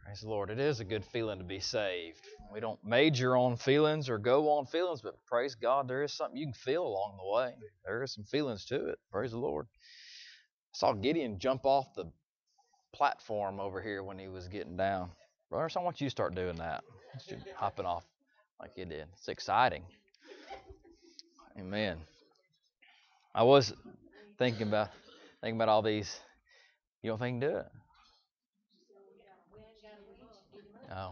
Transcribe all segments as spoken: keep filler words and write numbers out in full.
Praise the Lord. It is a good feeling to be saved. We don't major on feelings or go on feelings, but praise God, there is something you can feel along the way. There is some feelings to it. Praise the Lord. I saw Gideon jump off the platform over here when he was getting down. Brother, I want you to start doing that. Just hopping off like you did. It's exciting. Amen. I was thinking about thinking about all these. You don't think you can do it? Oh.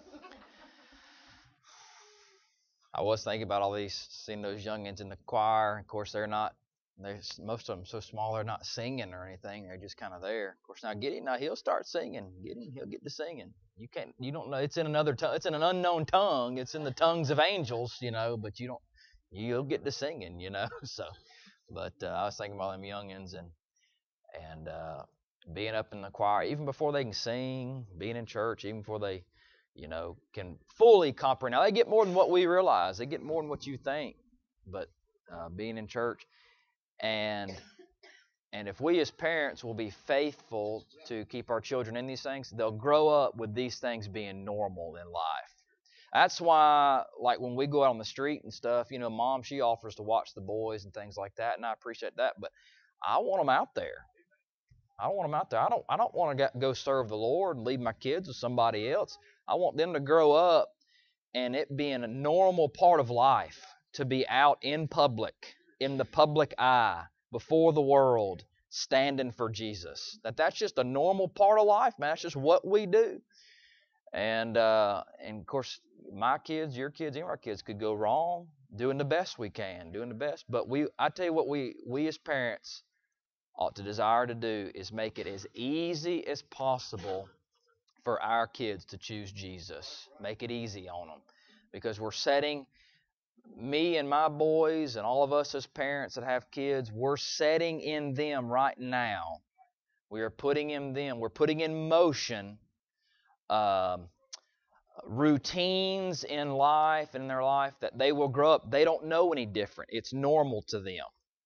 I was thinking about all these, seeing those youngins in the choir. Of course, they're not. They most of them so small, they're not singing or anything. They're just kind of there. Of course, now Gideon, now he'll start singing. Gideon, he'll get to singing. You can't, you don't know. It's in another tongue. It's in an unknown tongue. It's in the tongues of angels, you know. But you don't. You'll get to singing, you know. So, but uh, I was thinking about them youngins and and uh, being up in the choir, even before they can sing, being in church, even before they, you know, can fully comprehend. Now, they get more than what we realize. They get more than what you think. But uh, being in church, and and if we as parents will be faithful to keep our children in these things, they'll grow up with these things being normal in life. That's why, like when we go out on the street and stuff, you know, Mom, she offers to watch the boys and things like that, and I appreciate that. But I want them out there. I don't want them out there. I don't. I don't want to go serve the Lord and leave my kids with somebody else. I want them to grow up and it being a normal part of life to be out in public, in the public eye, before the world, standing for Jesus. That that's just a normal part of life, man. That's just what we do. And uh, and of course, my kids, your kids, any of our kids could go wrong doing the best we can, doing the best. But we, I tell you what, we we as parents ought to desire to do is make it as easy as possible for our kids to choose Jesus. Make it easy on them. Because we're setting, me and my boys and all of us as parents that have kids, we're setting in them right now. We are putting in them, we're putting in motion um, routines in life, in their life, that they will grow up. They don't know any different. It's normal to them.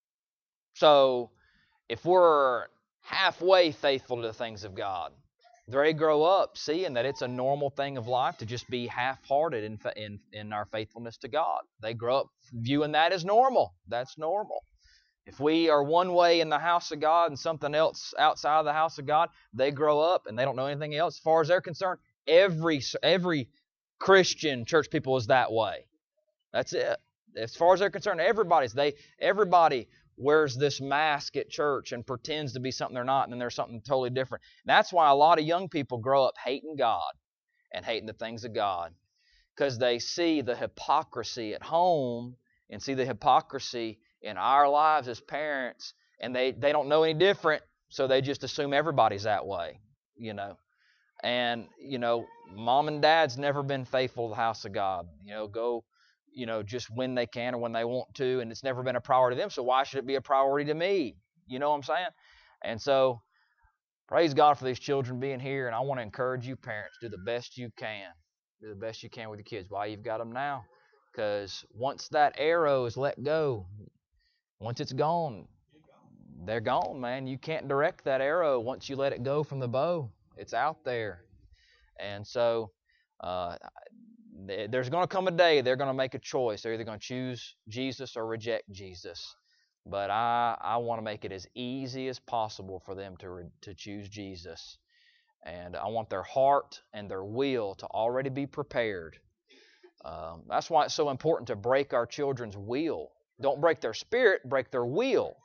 So, if we're halfway faithful to the things of God, they grow up seeing that it's a normal thing of life to just be half-hearted in, in, in our faithfulness to God. They grow up viewing that as normal. That's normal. If we are one way in the house of God and something else outside of the house of God, they grow up and they don't know anything else. As far as they're concerned, every every Christian church people is that way. That's it. As far as they're concerned, everybody's they everybody wears this mask at church and pretends to be something they're not, and then there's something totally different. And that's why a lot of young people grow up hating God and hating the things of God, because they see the hypocrisy at home and see the hypocrisy in our lives as parents, and they, they don't know any different, so they just assume everybody's that way, you know. And, you know, mom and dad's never been faithful to the house of God. You know, go... you know, just when they can or when they want to, and it's never been a priority to them, so why should it be a priority to me? You know what I'm saying? And so, praise God for these children being here, and I want to encourage you parents, do the best you can. Do the best you can with your kids while you've got them now, because once that arrow is let go, once it's gone, they're gone, man. You can't direct that arrow once you let it go from the bow. It's out there. And so, uh, there's going to come a day they're going to make a choice. They're either going to choose Jesus or reject Jesus. But I, I want to make it as easy as possible for them to, re, to choose Jesus. And I want their heart and their will to already be prepared. Um, that's why it's so important to break our children's will. Don't break their spirit, break their will.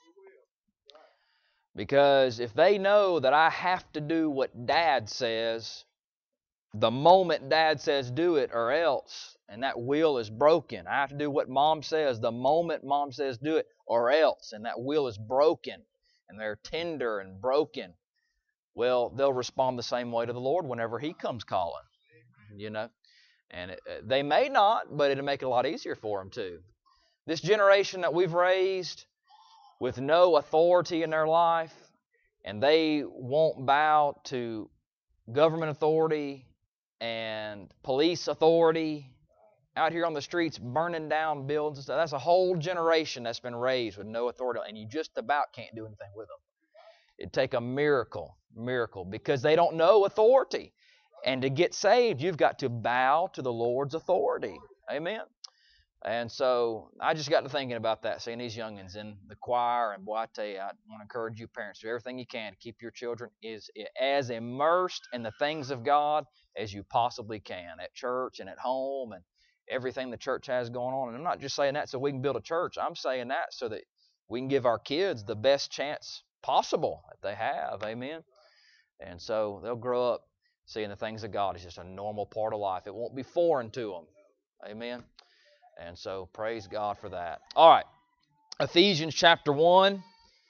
Because if they know that I have to do what Dad says, the moment Dad says do it or else, and that will is broken. I have to do what Mom says the moment Mom says do it or else, and that will is broken, and they're tender and broken. Well, they'll respond the same way to the Lord whenever He comes calling, you know. And it, they may not, but it'll make it a lot easier for them too. This generation that we've raised with no authority in their life, and they won't bow to government authority and police authority, out here on the streets burning down buildings and stuff. That's a whole generation that's been raised with no authority, and you just about can't do anything with them. It'd take a miracle, miracle, because they don't know authority. And to get saved, you've got to bow to the Lord's authority. Amen. And so I just got to thinking about that, seeing these youngins in the choir. And boy, I tell you, I want to encourage you parents, do everything you can to keep your children is as immersed in the things of God as you possibly can at church and at home and everything the church has going on. And I'm not just saying that so we can build a church. I'm saying that so that we can give our kids the best chance possible that they have. Amen. And so they'll grow up seeing the things of God is just a normal part of life. It won't be foreign to them. Amen. And so praise God for that. All right. Ephesians chapter one.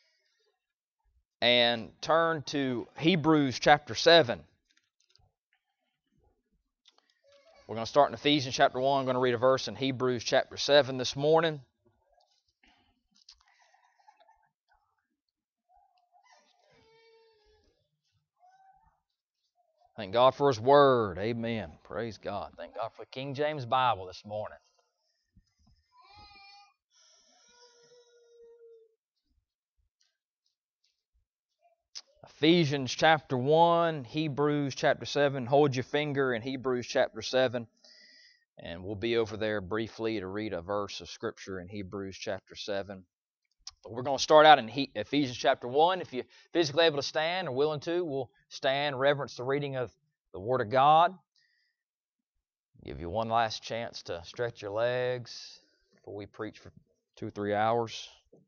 And turn to Hebrews chapter seven. We're going to start in Ephesians chapter one. I'm going to read a verse in Hebrews chapter seven this morning. Thank God for His Word. Amen. Praise God. Thank God for the King James Bible this morning. Ephesians chapter one, Hebrews chapter seven. Hold your finger in Hebrews chapter seven. And we'll be over there briefly to read a verse of Scripture in Hebrews chapter seven. But we're going to start out in Ephesians chapter one. If you're physically able to stand or willing to, we'll stand, reverence the reading of the Word of God. Give you one last chance to stretch your legs before we preach for two or three hours.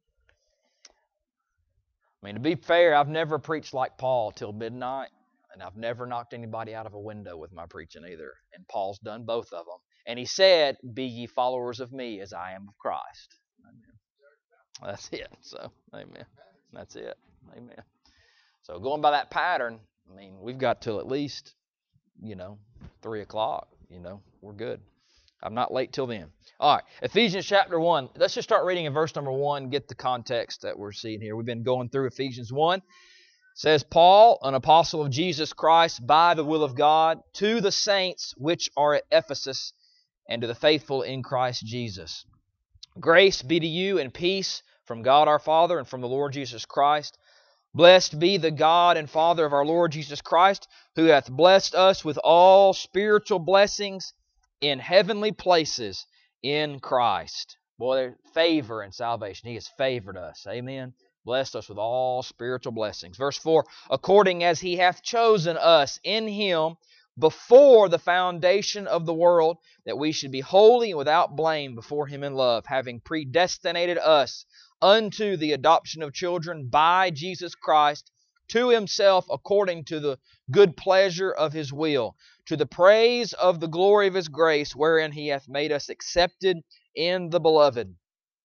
I mean, to be fair, I've never preached like Paul till midnight, and I've never knocked anybody out of a window with my preaching either. And Paul's done both of them. And he said, "Be ye followers of me as I am of Christ." Amen. That's it. So, amen. That's it. Amen. So going by that pattern, I mean, we've got till at least, you know, three o'clock. You know, we're good. I'm not late till then. All right, Ephesians chapter one. Let's just start reading in verse number one, get the context that we're seeing here. We've been going through Ephesians one. It says, Paul, an apostle of Jesus Christ, by the will of God, to the saints which are at Ephesus, and to the faithful in Christ Jesus. Grace be to you and peace from God our Father and from the Lord Jesus Christ. Blessed be the God and Father of our Lord Jesus Christ, who hath blessed us with all spiritual blessings in heavenly places in Christ. Boy, there's favor and salvation. He has favored us. Amen. Blessed us with all spiritual blessings. Verse four, according as He hath chosen us in Him before the foundation of the world, that we should be holy and without blame before Him in love, having predestinated us unto the adoption of children by Jesus Christ to Himself according to the good pleasure of His will, to the praise of the glory of His grace, wherein He hath made us accepted in the Beloved,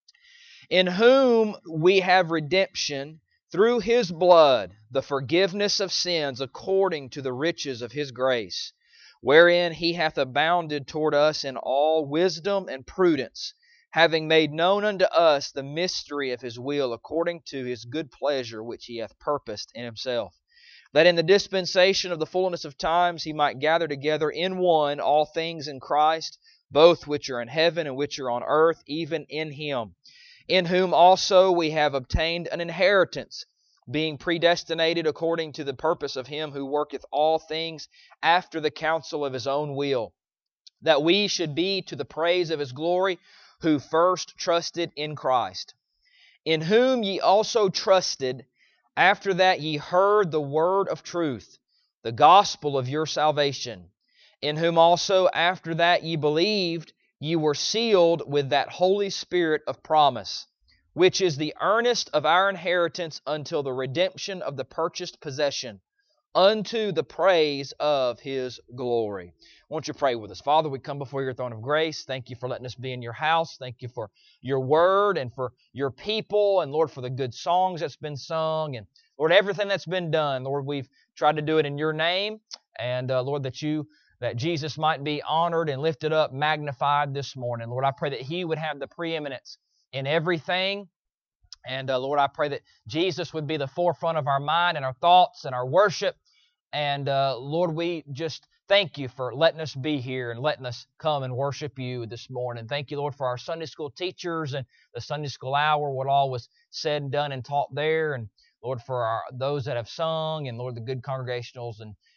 in whom we have redemption through His blood, the forgiveness of sins according to the riches of His grace, wherein He hath abounded toward us in all wisdom and prudence, having made known unto us the mystery of His will according to His good pleasure which He hath purposed in Himself, that in the dispensation of the fullness of times He might gather together in one all things in Christ, both which are in heaven and which are on earth, even in Him, in whom also we have obtained an inheritance, being predestinated according to the purpose of Him who worketh all things after the counsel of His own will, that we should be to the praise of His glory, who first trusted in Christ, in whom ye also trusted, after that ye heard the word of truth, the gospel of your salvation, in whom also after that ye believed, ye were sealed with that Holy Spirit of promise, which is the earnest of our inheritance until the redemption of the purchased possession, unto the praise of His glory. Won't you pray with us? Father, we come before your throne of grace. Thank you for letting us be in your house. Thank you for your word and for your people. And Lord, for the good songs that's been sung. And Lord, everything that's been done. Lord, we've tried to do it in your name. And uh, Lord, that you, that Jesus might be honored and lifted up, magnified this morning. Lord, I pray that He would have the preeminence in everything. And uh, Lord, I pray that Jesus would be the forefront of our mind and our thoughts and our worship. And uh, Lord, we just thank you for letting us be here and letting us come and worship you this morning. Thank you, Lord, for our Sunday school teachers and the Sunday school hour, what all was said and done and taught there. And Lord, for our, those that have sung, and Lord, the good congregationals and,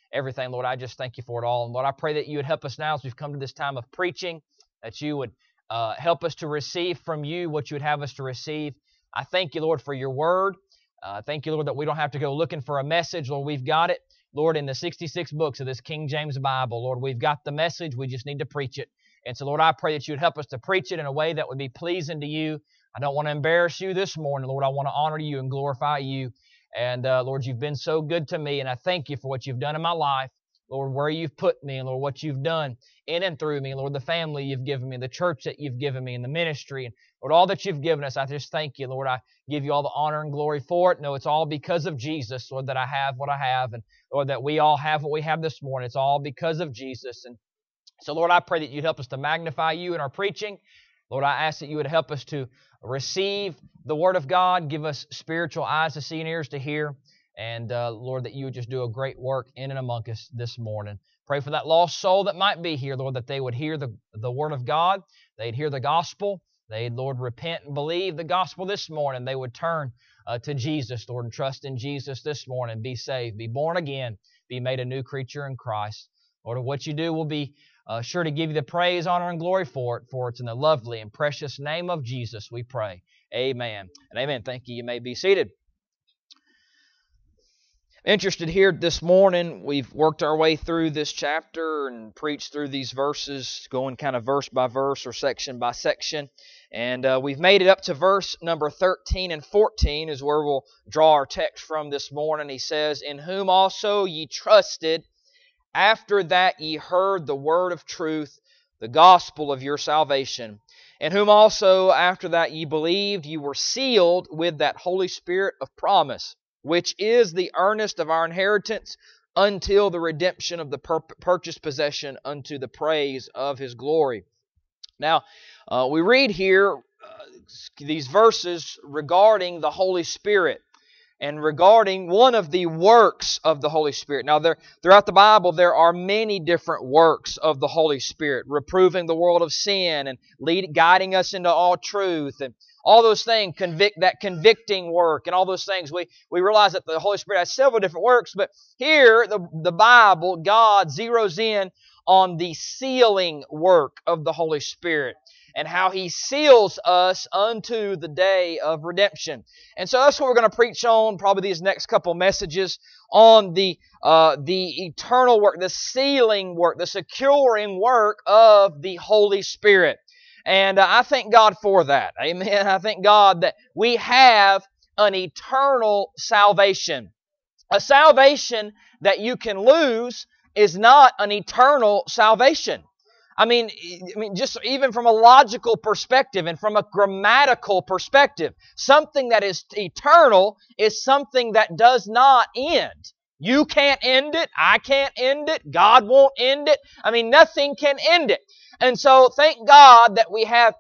everything. Lord, I just thank you for it all. And Lord, I pray that you would help us now as we've come to this time of preaching, that you would uh, help us to receive from you what you would have us to receive. I thank you, Lord, for your word. Uh, thank you, Lord, that we don't have to go looking for a message. Lord, we've got it. Lord, in the sixty-six books of this King James Bible, Lord, we've got the message. We just need to preach it. And so, Lord, I pray that you would help us to preach it in a way that would be pleasing to you. I don't want to embarrass you this morning, Lord. I want to honor you and glorify you. And, uh, Lord, you've been so good to me, and I thank you for what you've done in my life. Lord, where you've put me, and Lord, what you've done in and through me. Lord, the family you've given me, the church that you've given me, and the ministry, and Lord, all that you've given us, I just thank you, Lord. I give you all the honor and glory for it. No, it's all because of Jesus, Lord, that I have what I have, and Lord, that we all have what we have this morning. It's all because of Jesus. And so, Lord, I pray that you'd help us to magnify you in our preaching. Lord, I ask that you would help us to receive the Word of God, give us spiritual eyes to see and ears to hear. And, uh, Lord, that you would just do a great work in and among us this morning. Pray for that lost soul that might be here, Lord, that they would hear the, the Word of God. They'd hear the gospel. They'd, Lord, repent and believe the gospel this morning. They would turn uh, to Jesus, Lord, and trust in Jesus this morning. Be saved, be born again, be made a new creature in Christ. Lord, what you do will be uh, sure to give you the praise, honor, and glory for it, for it's in the lovely and precious name of Jesus we pray. Amen and amen. Thank you. You may be seated. Interested here this morning, we've worked our way through this chapter and preached through these verses, going kind of verse by verse or section by section. And uh, we've made it up to verse number thirteen and fourteen is where we'll draw our text from this morning. He says, "In whom also ye trusted, after that ye heard the word of truth, the gospel of your salvation. In whom also after that ye believed, ye were sealed with that Holy Spirit of promise, which is the earnest of our inheritance until the redemption of the pur- purchased possession unto the praise of His glory." Now, uh, we read here uh, these verses regarding the Holy Spirit and regarding one of the works of the Holy Spirit. Now, there, throughout the Bible, there are many different works of the Holy Spirit, reproving the world of sin and lead, guiding us into all truth, and all those things, convict that convicting work, and all those things. We we realize that the Holy Spirit has several different works, but here the the Bible, God zeroes in on the sealing work of the Holy Spirit and how He seals us unto the day of redemption. And so that's what we're going to preach on, probably these next couple messages, on the uh, the eternal work, the sealing work, the securing work of the Holy Spirit. And uh, I thank God for that. Amen. I thank God that we have an eternal salvation. A salvation that you can lose is not an eternal salvation. I mean, I mean, just even from a logical perspective and from a grammatical perspective, something that is eternal is something that does not end. You can't end it. I can't end it. God won't end it. I mean, nothing can end it. And so thank God that we have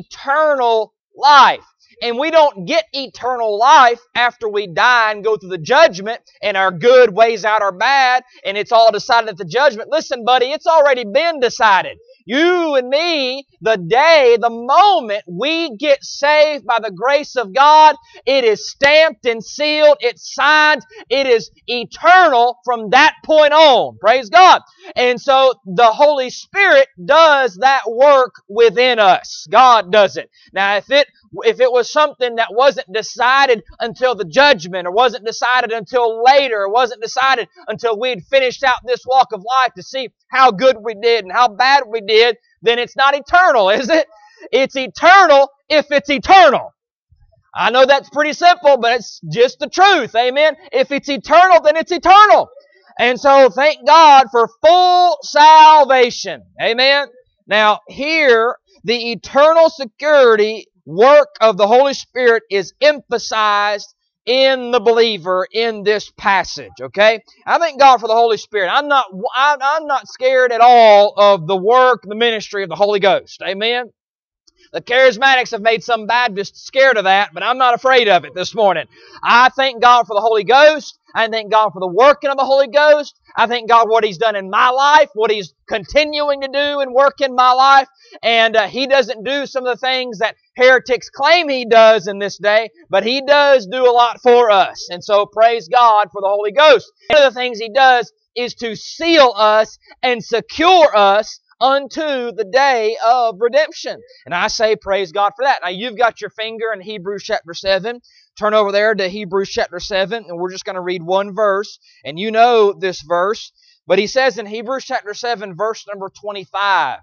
eternal life. And we don't get eternal life after we die and go through the judgment and our good weighs out our bad and it's all decided at the judgment. Listen, buddy, it's already been decided. You and me, the day, the moment we get saved by the grace of God, it is stamped and sealed, it's signed, it is eternal from that point on. Praise God. And so the Holy Spirit does that work within us. God does it. Now, if it if it was something that wasn't decided until the judgment, or wasn't decided until later, or wasn't decided until we'd finished out this walk of life to see how good we did and how bad we did, then it's not eternal, is it? It's eternal if it's eternal. I know that's pretty simple, but it's just the truth. Amen? If it's eternal, then it's eternal. And so thank God for full salvation. Amen? Now here, the eternal security work of the Holy Spirit is emphasized in the believer in this passage, okay? I thank God for the Holy Spirit. I'm not, I'm, I'm not scared at all of the work, the ministry of the Holy Ghost. Amen? The Charismatics have made some Baptists scared of that, but I'm not afraid of it this morning. I thank God for the Holy Ghost. I thank God for the working of the Holy Ghost. I thank God what He's done in my life, what He's continuing to do and work in my life. And uh, He doesn't do some of the things that heretics claim He does in this day, but He does do a lot for us. And so praise God for the Holy Ghost. One of the things He does is to seal us and secure us unto the day of redemption. And I say praise God for that. Now you've got your finger in Hebrews chapter seven. Turn over there to Hebrews chapter seven, and we're just going to read one verse. And you know this verse. But he says in Hebrews chapter seven, verse number twenty-five,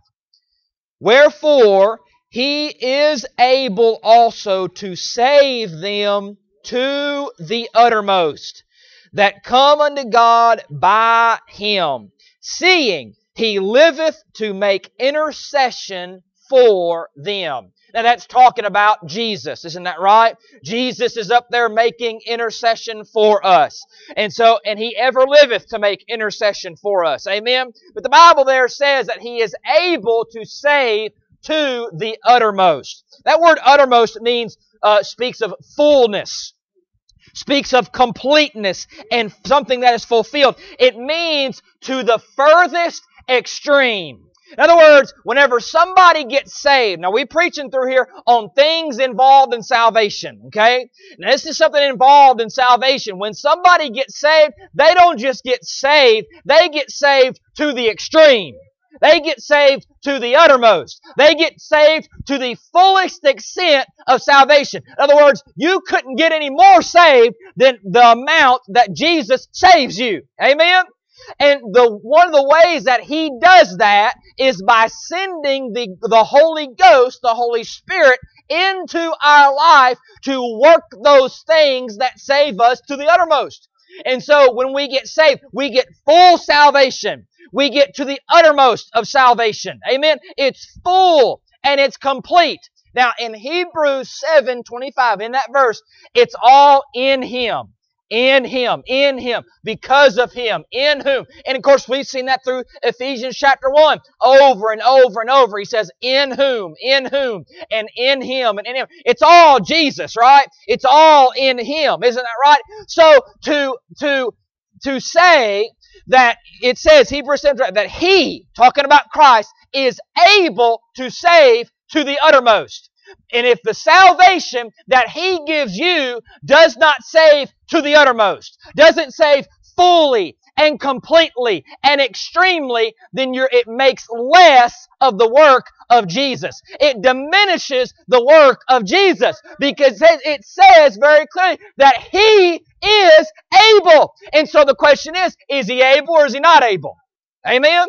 wherefore He is able also to save them to the uttermost, that come unto God by Him, seeing He liveth to make intercession for them. Now that's talking about Jesus, isn't that right? Jesus is up there making intercession for us. And so, and He ever liveth to make intercession for us. Amen? But the Bible there says that He is able to save to the uttermost. That word uttermost means, uh, speaks of fullness, speaks of completeness and something that is fulfilled. It means to the furthest extreme. In other words, whenever somebody gets saved, now we're preaching through here on things involved in salvation, okay? Now this is something involved in salvation. When somebody gets saved, they don't just get saved, they get saved to the extreme. They get saved to the uttermost. They get saved to the fullest extent of salvation. In other words, you couldn't get any more saved than the amount that Jesus saves you. Amen? And the one of the ways that He does that is by sending the, the Holy Ghost, the Holy Spirit, into our life to work those things that save us to the uttermost. And so when we get saved, we get full salvation. We get to the uttermost of salvation. Amen? It's full and it's complete. Now in Hebrews seven twenty-five, in that verse, it's all in Him. In Him, in Him, because of Him, in whom. And of course, we've seen that through Ephesians chapter one, over and over and over. He says, in whom, in whom, and in Him, and in Him. It's all Jesus, right? It's all in Him. Isn't that right? So, to, to, to say that it says, Hebrews seven, that He, talking about Christ, is able to save to the uttermost. And if the salvation that He gives you does not save to the uttermost, doesn't save fully and completely and extremely, then you're, it makes less of the work of Jesus. It diminishes the work of Jesus because it says very clearly that He is able. And so the question is, is He able or is He not able? Amen?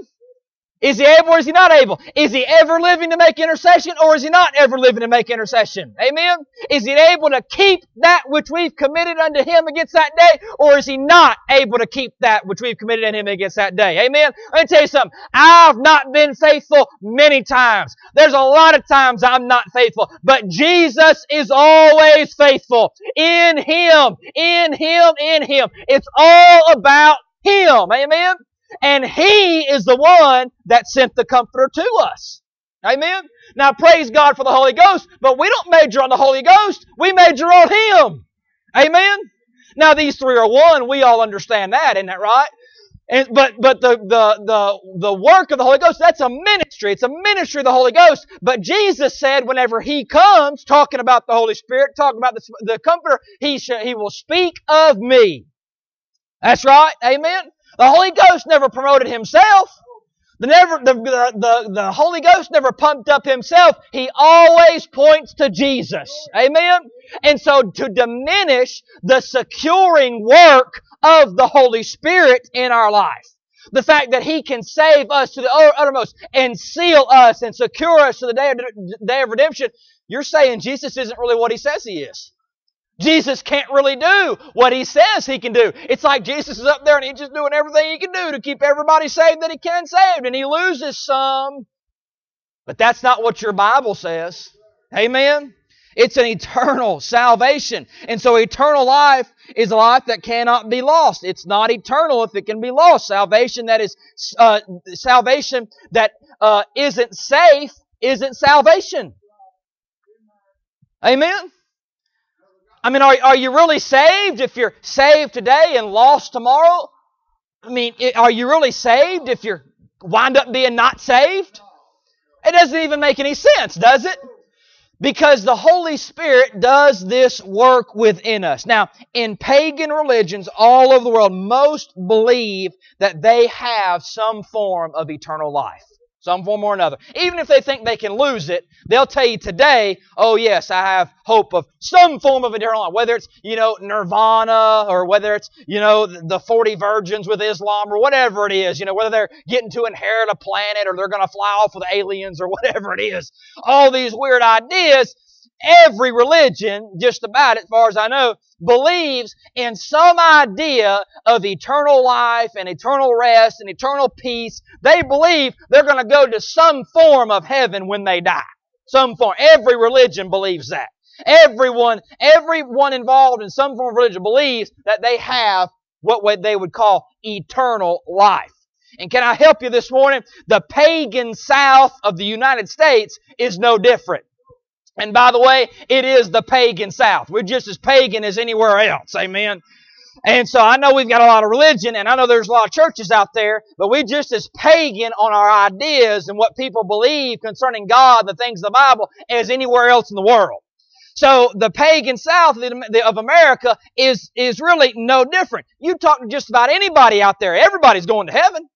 Is He able or is He not able? Is He ever living to make intercession or is He not ever living to make intercession? Amen? Is He able to keep that which we've committed unto Him against that day or is He not able to keep that which we've committed unto Him against that day? Amen? Let me tell you something. I've not been faithful many times. There's a lot of times I'm not faithful. But Jesus is always faithful. In Him, in Him, in Him. It's all about Him. Amen? And He is the one that sent the Comforter to us. Amen? Now praise God for the Holy Ghost, but we don't major on the Holy Ghost. We major on Him. Amen? Now these three are one. We all understand that, isn't that right? And, but but the, the, the, the work of the Holy Ghost, that's a ministry. It's a ministry of the Holy Ghost. But Jesus said whenever He comes, talking about the Holy Spirit, talking about the, the Comforter, He, sh- he will speak of me. That's right. Amen? The Holy Ghost never promoted Himself. The, never, the, the, the, the Holy Ghost never pumped up Himself. He always points to Jesus. Amen? And so to diminish the securing work of the Holy Spirit in our life, the fact that He can save us to the uttermost and seal us and secure us to the day of, day of redemption, you're saying Jesus isn't really what He says He is. Jesus can't really do what He says He can do. It's like Jesus is up there and He's just doing everything He can do to keep everybody saved that He can save. And He loses some. But that's not what your Bible says. Amen? It's an eternal salvation. And so eternal life is a life that cannot be lost. It's not eternal if it can be lost. Salvation that is uh, salvation that uh, isn't safe isn't salvation. Amen? I mean, are, are you really saved if you're saved today and lost tomorrow? I mean, are you really saved if you wind up being not saved? It doesn't even make any sense, does it? Because the Holy Spirit does this work within us. Now, in pagan religions all over the world, most believe that they have some form of eternal life. Some form or another. Even if they think they can lose it, they'll tell you today, oh yes, I have hope of some form of eternal life. Whether it's, you know, nirvana, or whether it's, you know, the forty virgins with Islam, or whatever it is. You know, whether they're getting to inherit a planet, or they're going to fly off with aliens, or whatever it is. All these weird ideas. Every religion, just about as far as I know, believes in some idea of eternal life and eternal rest and eternal peace. They believe they're going to go to some form of heaven when they die. Some form. Every religion believes that. Everyone, everyone involved in some form of religion believes that they have what they would call eternal life. And can I help you this morning? The pagan South of the United States is no different. And by the way, it is the pagan South. We're just as pagan as anywhere else. Amen. And so I know we've got a lot of religion, and I know there's a lot of churches out there, but we're just as pagan on our ideas and what people believe concerning God, the things of the Bible, as anywhere else in the world. So the pagan South of America is, is really no different. You talk to just about anybody out there, everybody's going to heaven.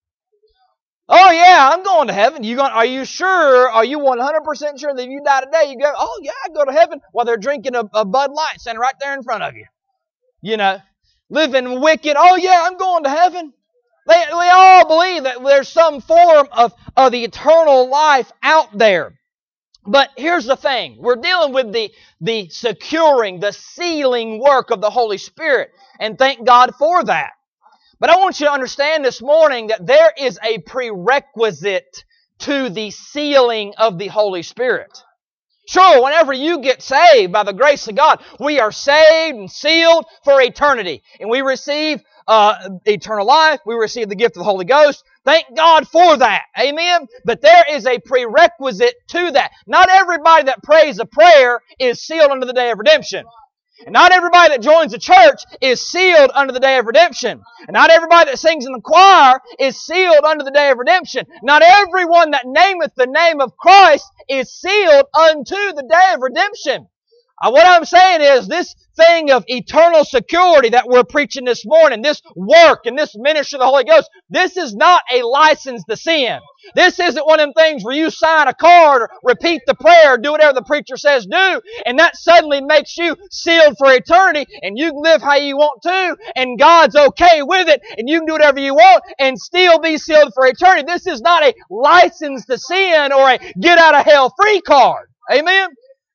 Oh yeah, I'm going to heaven. You going? Are you sure? Are you one hundred percent sure that if you die today, you go, oh yeah, I go to heaven, while they're drinking a, a Bud Light standing right there in front of you? You know, living wicked. Oh yeah, I'm going to heaven. They, we all believe that there's some form of, of the eternal life out there. But here's the thing. We're dealing with the, the securing, the sealing work of the Holy Spirit. And thank God for that. But I want you to understand this morning that there is a prerequisite to the sealing of the Holy Spirit. Sure, whenever you get saved by the grace of God, we are saved and sealed for eternity. And we receive uh, eternal life. We receive the gift of the Holy Ghost. Thank God for that. Amen? But there is a prerequisite to that. Not everybody that prays a prayer is sealed unto the day of redemption. And not everybody that joins the church is sealed unto the day of redemption. And not everybody that sings in the choir is sealed unto the day of redemption. Not everyone that nameth the name of Christ is sealed unto the day of redemption. Uh, what I'm saying is this thing of eternal security that we're preaching this morning, this work and this ministry of the Holy Ghost, this is not a license to sin. This isn't one of them things where you sign a card or repeat the prayer or do whatever the preacher says do, and that suddenly makes you sealed for eternity, and you can live how you want to, and God's okay with it, and you can do whatever you want and still be sealed for eternity. This is not a license to sin or a get out of hell free card. Amen?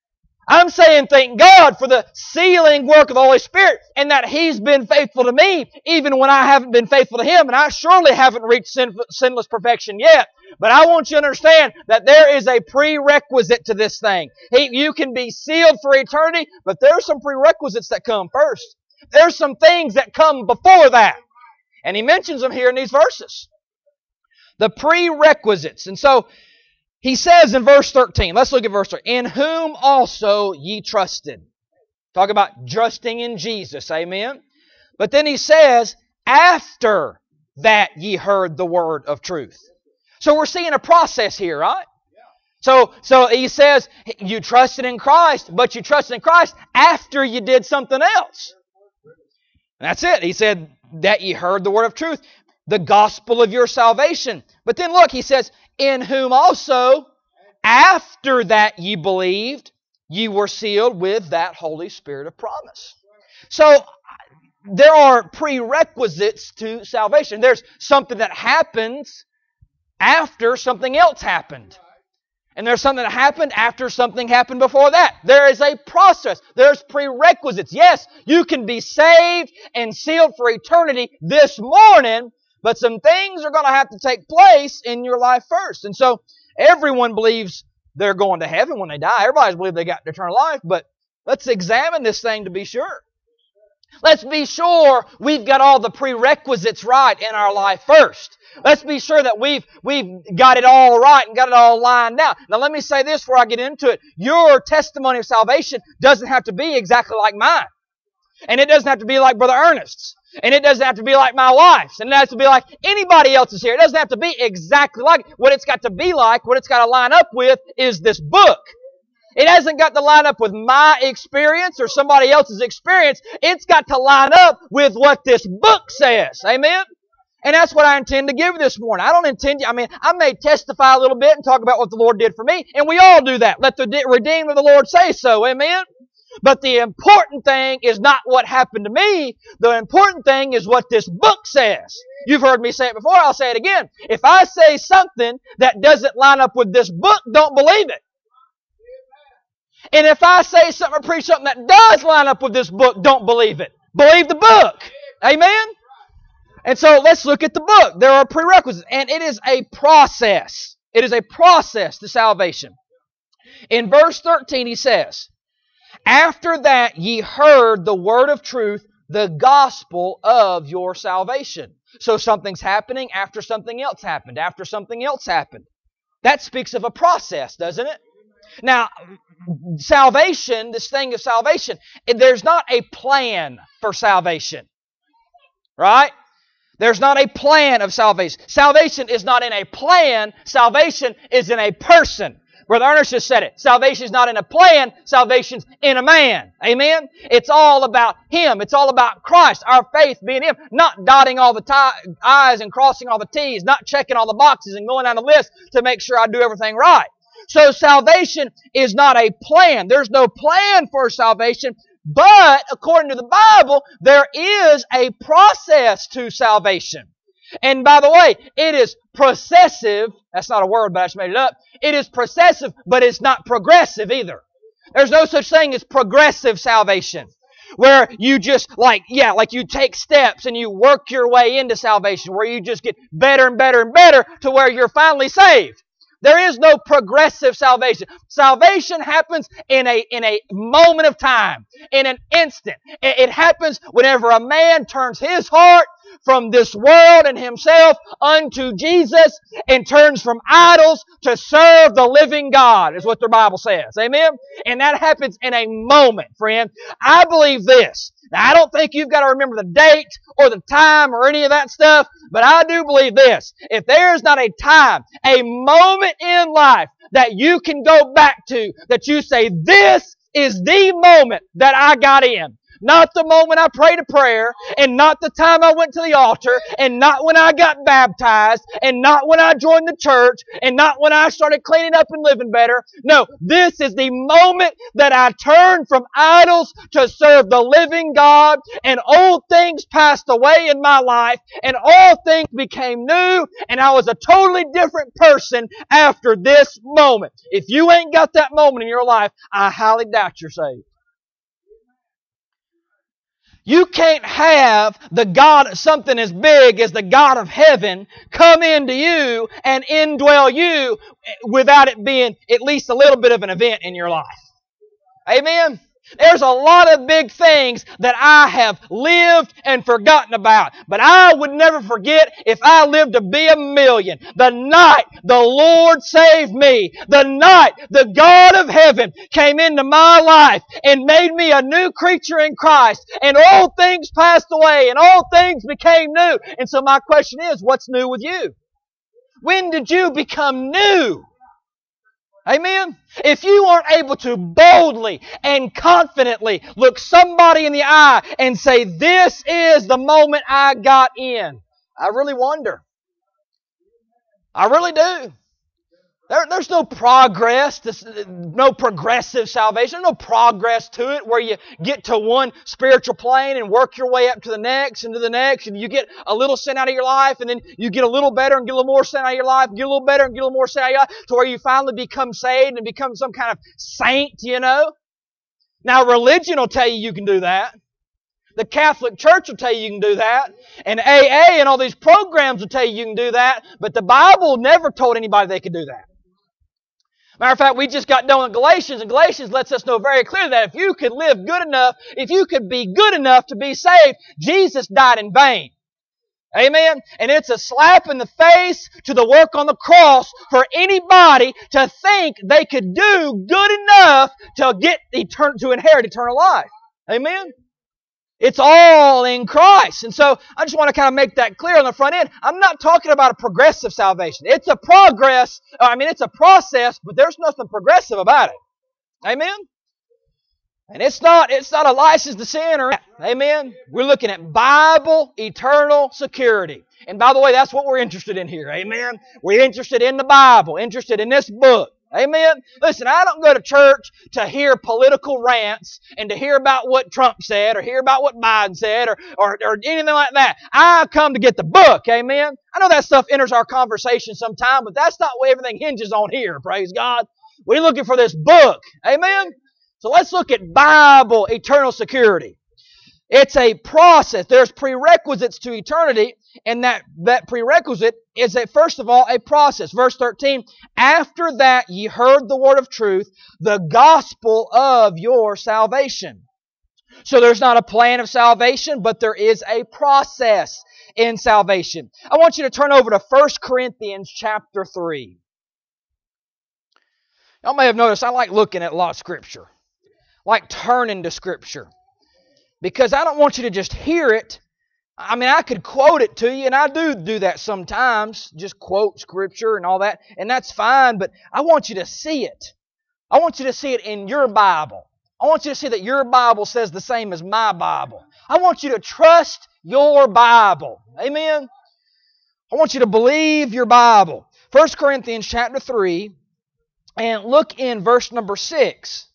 I'm saying thank God for the sealing work of the Holy Spirit and that He's been faithful to me even when I haven't been faithful to Him, and I surely haven't reached sin, sinless perfection yet. But I want you to understand that there is a prerequisite to this thing. He, you can be sealed for eternity, but there are some prerequisites that come first. There's some things that come before that. And He mentions them here in these verses. The prerequisites. And so, He says in verse thirteen, let's look at verse thirteen, in whom also ye trusted. Talk about trusting in Jesus, amen? But then He says, after that ye heard the word of truth. So we're seeing a process here, right? So, so He says, you trusted in Christ, but you trusted in Christ after you did something else. That's it. He said that ye heard the word of truth, the gospel of your salvation. But then look, He says, in whom also, after that ye believed, ye were sealed with that Holy Spirit of promise. So, there are prerequisites to salvation. There's something that happens after something else happened. And there's something that happened after something happened before that. There is a process. There's prerequisites. Yes, you can be saved and sealed for eternity this morning, but some things are going to have to take place in your life first. And so everyone believes they're going to heaven when they die. Everybody believes they got eternal life, but let's examine this thing to be sure. Let's be sure we've got all the prerequisites right in our life first. Let's be sure that we've we've got it all right and got it all lined out. Now let me say this before I get into it. Your testimony of salvation doesn't have to be exactly like mine. And it doesn't have to be like Brother Ernest's. And it doesn't have to be like my wife's. And it has to be like anybody else's here. It doesn't have to be exactly like it. What it's got to be like, what it's got to line up with is this book. It hasn't got to line up with my experience or somebody else's experience. It's got to line up with what this book says. Amen? And that's what I intend to give this morning. I don't intend to, I mean, I may testify a little bit and talk about what the Lord did for me, and we all do that. Let the redeemed of the Lord say so. Amen? But the important thing is not what happened to me. The important thing is what this book says. You've heard me say it before. I'll say it again. If I say something that doesn't line up with this book, don't believe it. And if I say something or preach something that does line up with this book, don't believe it. Believe the book. Amen? And so let's look at the book. There are prerequisites. And it is a process. It is a process to salvation. In verse thirteen, he says, after that ye heard the word of truth, the gospel of your salvation. So something's happening after something else happened, after something else happened. That speaks of a process, doesn't it? Now, salvation, this thing of salvation, there's not a plan for salvation. Right? There's not a plan of salvation. Salvation is not in a plan. Salvation is in a person. Brother Ernest just said it. Salvation is not in a plan. Salvation's in a man. Amen? It's all about Him. It's all about Christ. Our faith being Him. Not dotting all the t- I's and crossing all the T's. Not checking all the boxes and going down the list to make sure I do everything right. So salvation is not a plan. There's no plan for salvation. But according to the Bible, there is a process to salvation. And by the way, it is processive. That's not a word, but I just made it up. It is processive, but it's not progressive either. There's no such thing as progressive salvation, where you just like, yeah, like you take steps and you work your way into salvation, where you just get better and better and better to where you're finally saved. There is no progressive salvation. Salvation happens in a, in a moment of time, in an instant. It, it happens whenever a man turns his heart from this world and himself unto Jesus and turns from idols to serve the living God, is what the Bible says. Amen? And that happens in a moment, friend. I believe this. Now, I don't think you've got to remember the date or the time or any of that stuff, but I do believe this. If there is not a time, a moment in life that you can go back to, that you say, this is the moment that I got in. Not the moment I prayed a prayer, and not the time I went to the altar, and not when I got baptized, and not when I joined the church, and not when I started cleaning up and living better. No, this is the moment that I turned from idols to serve the living God, and old things passed away in my life, and all things became new, and I was a totally different person after this moment. If you ain't got that moment in your life, I highly doubt you're saved. You can't have the God, something as big as the God of heaven, come into you and indwell you without it being at least a little bit of an event in your life. Amen? There's a lot of big things that I have lived and forgotten about. But I would never forget if I lived to be a million. The night the Lord saved me. The night the God of heaven came into my life and made me a new creature in Christ. And all things passed away and all things became new. And so my question is, what's new with you? When did you become new? Amen? If you aren't able to boldly and confidently look somebody in the eye and say, this is the moment I got in, I really wonder. I really do. There, there's no progress, no progressive salvation, no progress to it where you get to one spiritual plane and work your way up to the next and to the next, and you get a little sin out of your life, and then you get a little better and get a little more sin out of your life, get a little better and get a little more sin out of your life, to where you finally become saved and become some kind of saint, you know. Now, religion will tell you you can do that. The Catholic Church will tell you you can do that. And A A and all these programs will tell you you can do that. But the Bible never told anybody they could do that. Matter of fact, we just got done with Galatians, and Galatians lets us know very clearly that if you could live good enough, if you could be good enough to be saved, Jesus died in vain. Amen? And it's a slap in the face to the work on the cross for anybody to think they could do good enough to get etern- to inherit eternal life. Amen? It's all in Christ. And so I just want to kind of make that clear on the front end. I'm not talking about a progressive salvation. It's a progress. I mean, it's a process, but there's nothing progressive about it. Amen? And it's not, it's not a license to sin or amen? We're looking at Bible eternal security. And by the way, that's what we're interested in here. Amen? We're interested in the Bible, interested in this book. Amen? Listen, I don't go to church to hear political rants and to hear about what Trump said or hear about what Biden said or, or, or anything like that. I come to get the book. Amen? I know that stuff enters our conversation sometime, but that's not what everything hinges on here. Praise God. We're looking for this book. Amen? So let's look at Bible eternal security. It's a process. There's prerequisites to eternity, and that, that prerequisite is, a, first of all, a process. Verse thirteen, after that ye heard the word of truth, the gospel of your salvation. So there's not a plan of salvation, but there is a process in salvation. I want you to turn over to First Corinthians chapter three. Y'all may have noticed I like looking at a lot of Scripture. I like turning to Scripture. Because I don't want you to just hear it. I mean, I could quote it to you, and I do do that sometimes, just quote Scripture and all that, and that's fine, but I want you to see it. I want you to see it in your Bible. I want you to see that your Bible says the same as my Bible. I want you to trust your Bible. Amen? I want you to believe your Bible. First Corinthians chapter three, and look in verse number six.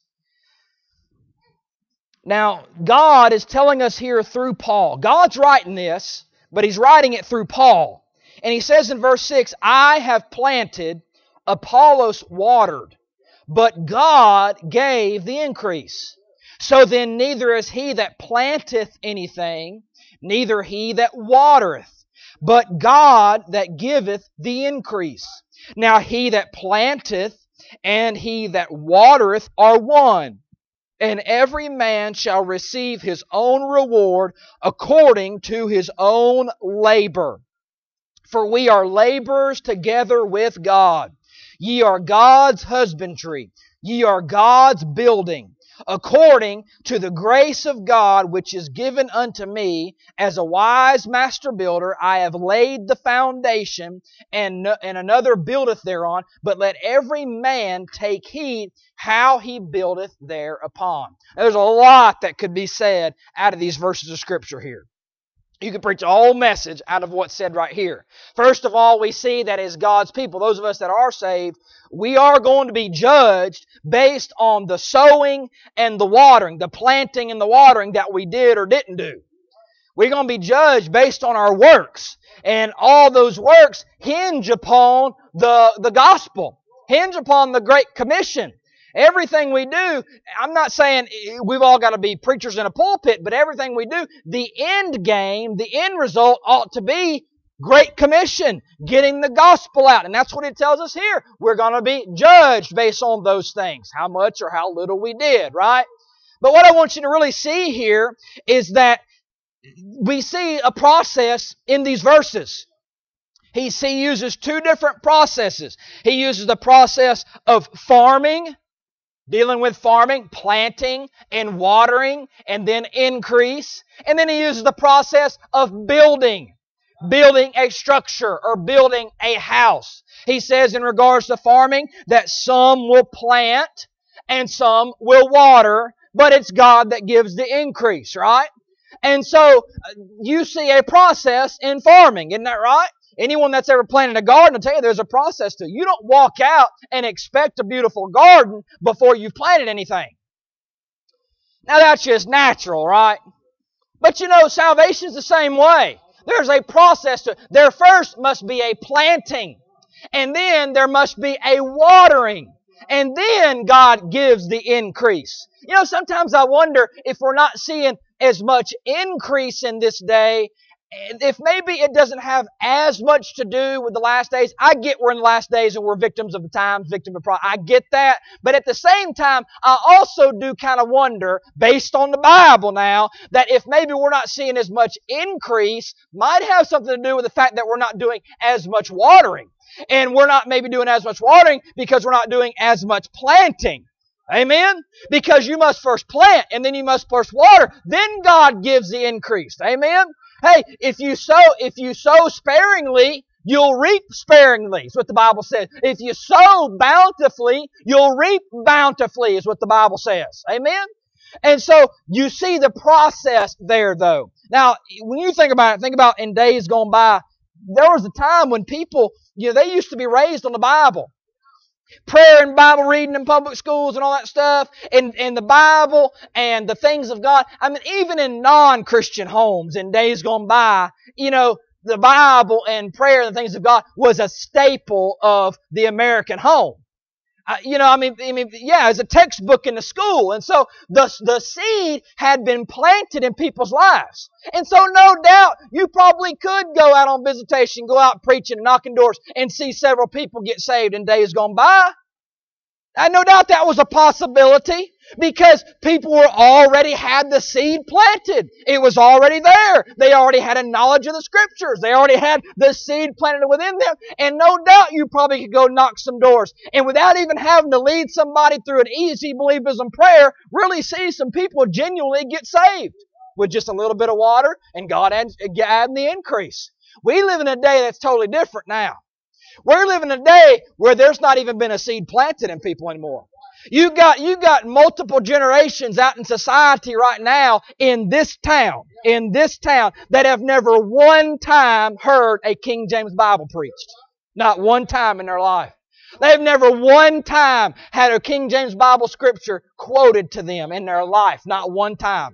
Now, God is telling us here through Paul. God's writing this, but He's writing it through Paul. And He says in verse six, I have planted, Apollos watered, but God gave the increase. So then neither is he that planteth anything, neither he that watereth, but God that giveth the increase. Now he that planteth and he that watereth are one, and every man shall receive his own reward according to his own labor. For we are laborers together with God. Ye are God's husbandry. Ye are God's building. According to the grace of God which is given unto me, as a wise master builder, I have laid the foundation, and, and another buildeth thereon. But let every man take heed how he buildeth thereupon. There's a lot that could be said out of these verses of Scripture here. You could preach a whole message out of what's said right here. First of all, we see that as God's people, those of us that are saved, we are going to be judged based on the sowing and the watering, the planting and the watering that we did or didn't do. We're going to be judged based on our works. And all those works hinge upon the, the gospel, hinge upon the Great Commission. Everything we do, I'm not saying we've all got to be preachers in a pulpit, but everything we do, the end game, the end result ought to be Great Commission, getting the gospel out. And that's what it tells us here. We're going to be judged based on those things, how much or how little we did, right? But what I want you to really see here is that we see a process in these verses. He, he uses two different processes. He uses the process of farming, dealing with farming, planting and watering, and then increase. And then he uses the process of building, building a structure or building a house. He says in regards to farming that some will plant and some will water, but it's God that gives the increase, right? And so you see a process in farming, isn't that right? Anyone that's ever planted a garden will tell you there's a process to it. You don't walk out and expect a beautiful garden before you've planted anything. Now that's just natural, right? But you know, salvation's the same way. There's a process to it. There first must be a planting. And then there must be a watering. And then God gives the increase. You know, sometimes I wonder if we're not seeing as much increase in this day, if maybe it doesn't have as much to do with the last days. I get we're in the last days and we're victims of the times, victim of pride. I get that. But at the same time, I also do kind of wonder, based on the Bible now, that if maybe we're not seeing as much increase, might have something to do with the fact that we're not doing as much watering. And we're not maybe doing as much watering because we're not doing as much planting. Amen? Because you must first plant and then you must first water. Then God gives the increase. Amen? Hey, if you sow, if you sow sparingly, you'll reap sparingly, is what the Bible says. If you sow bountifully, you'll reap bountifully, is what the Bible says. Amen? And so you see the process there, though. Now, when you think about it, think about in days gone by, there was a time when people, you know, they used to be raised on the Bible. Prayer and Bible reading in public schools and all that stuff, and, and the Bible and the things of God. I mean, even in non-Christian homes in days gone by, you know, the Bible and prayer and the things of God was a staple of the American home. Uh, you know, I mean, I mean, yeah, it's a textbook in the school. And so the, the seed had been planted in people's lives. And so no doubt you probably could go out on visitation, go out preaching and knocking doors and see several people get saved in days gone by. And no doubt that was a possibility because people were already had the seed planted. It was already there. They already had a knowledge of the Scriptures. They already had the seed planted within them. And no doubt you probably could go knock some doors. And without even having to lead somebody through an easy believism prayer, really see some people genuinely get saved with just a little bit of water and God adding add the increase. We live in a day that's totally different now. We're living in a day where there's not even been a seed planted in people anymore. You got you got multiple generations out in society right now in this town, in this town that have never one time heard a King James Bible preached. Not one time in their life. They've never one time had a King James Bible scripture quoted to them in their life. Not one time.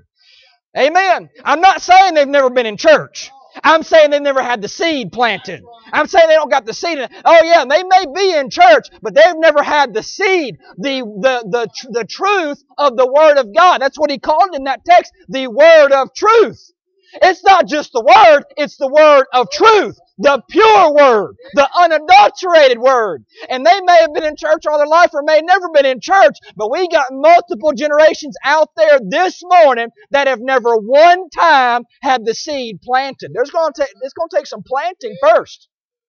Amen. I'm not saying they've never been in church. I'm saying they've never had the seed planted. I'm saying they don't got the seed in it. Oh yeah, they may be in church, but they've never had the seed, the, the, the, the truth of the Word of God. That's what he called in that text, the Word of truth. It's not just the Word, it's the Word of truth. The pure Word, the unadulterated Word. And they may have been in church all their life or may have never been in church, but we got multiple generations out there this morning that have never one time had the seed planted. There's going to take, it's going to take some planting first.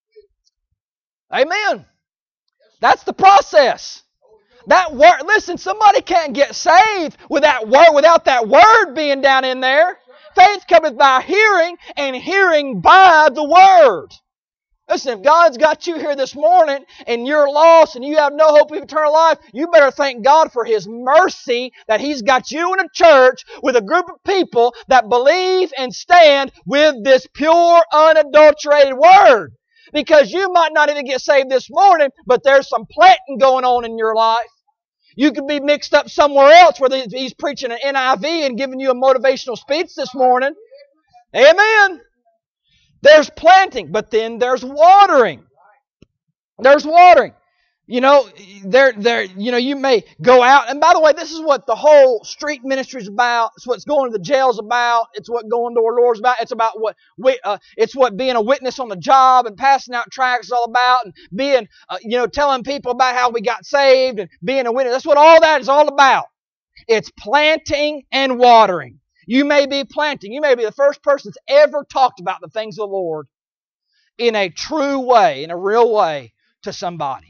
Amen. That's the process. That word, listen, somebody can't get saved with that word, without that Word being down in there. Faith cometh by hearing, and hearing by the Word. Listen, if God's got you here this morning and you're lost and you have no hope of eternal life, you better thank God for His mercy that He's got you in a church with a group of people that believe and stand with this pure, unadulterated Word. Because you might not even get saved this morning, but there's some planting going on in your life. You could be mixed up somewhere else where he's preaching an N I V and giving you a motivational speech this morning. Amen. There's planting, but then there's watering. There's watering. You know, there, there. You know, you may go out, and by the way, this is what the whole street ministry is about. It's what's going to the jails about. It's what going door to doors about. It's about what we. Uh, it's what being a witness on the job and passing out tracts is all about, and being, uh, you know, telling people about how we got saved and being a witness. That's what all that is all about. It's planting and watering. You may be planting. You may be the first person that's ever talked about the things of the Lord in a true way, in a real way, to somebody.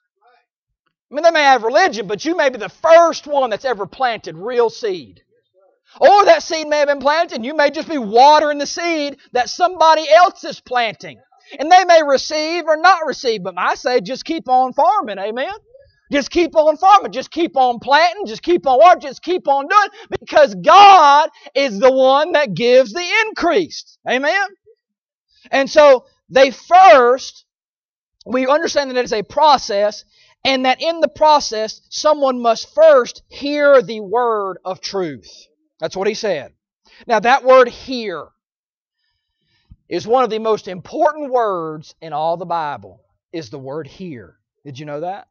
I mean, they may have religion, but you may be the first one that's ever planted real seed. Or that seed may have been planted, and you may just be watering the seed that somebody else is planting. And they may receive or not receive, but I say just keep on farming, amen? Just keep on farming, just keep on planting, just keep on watering, just keep on doing it, because God is the one that gives the increase, amen? And so they first, we understand that it is a process, and that in the process, someone must first hear the word of truth. That's what he said. Now that word hear is one of the most important words in all the Bible, is the word hear. Did you know that?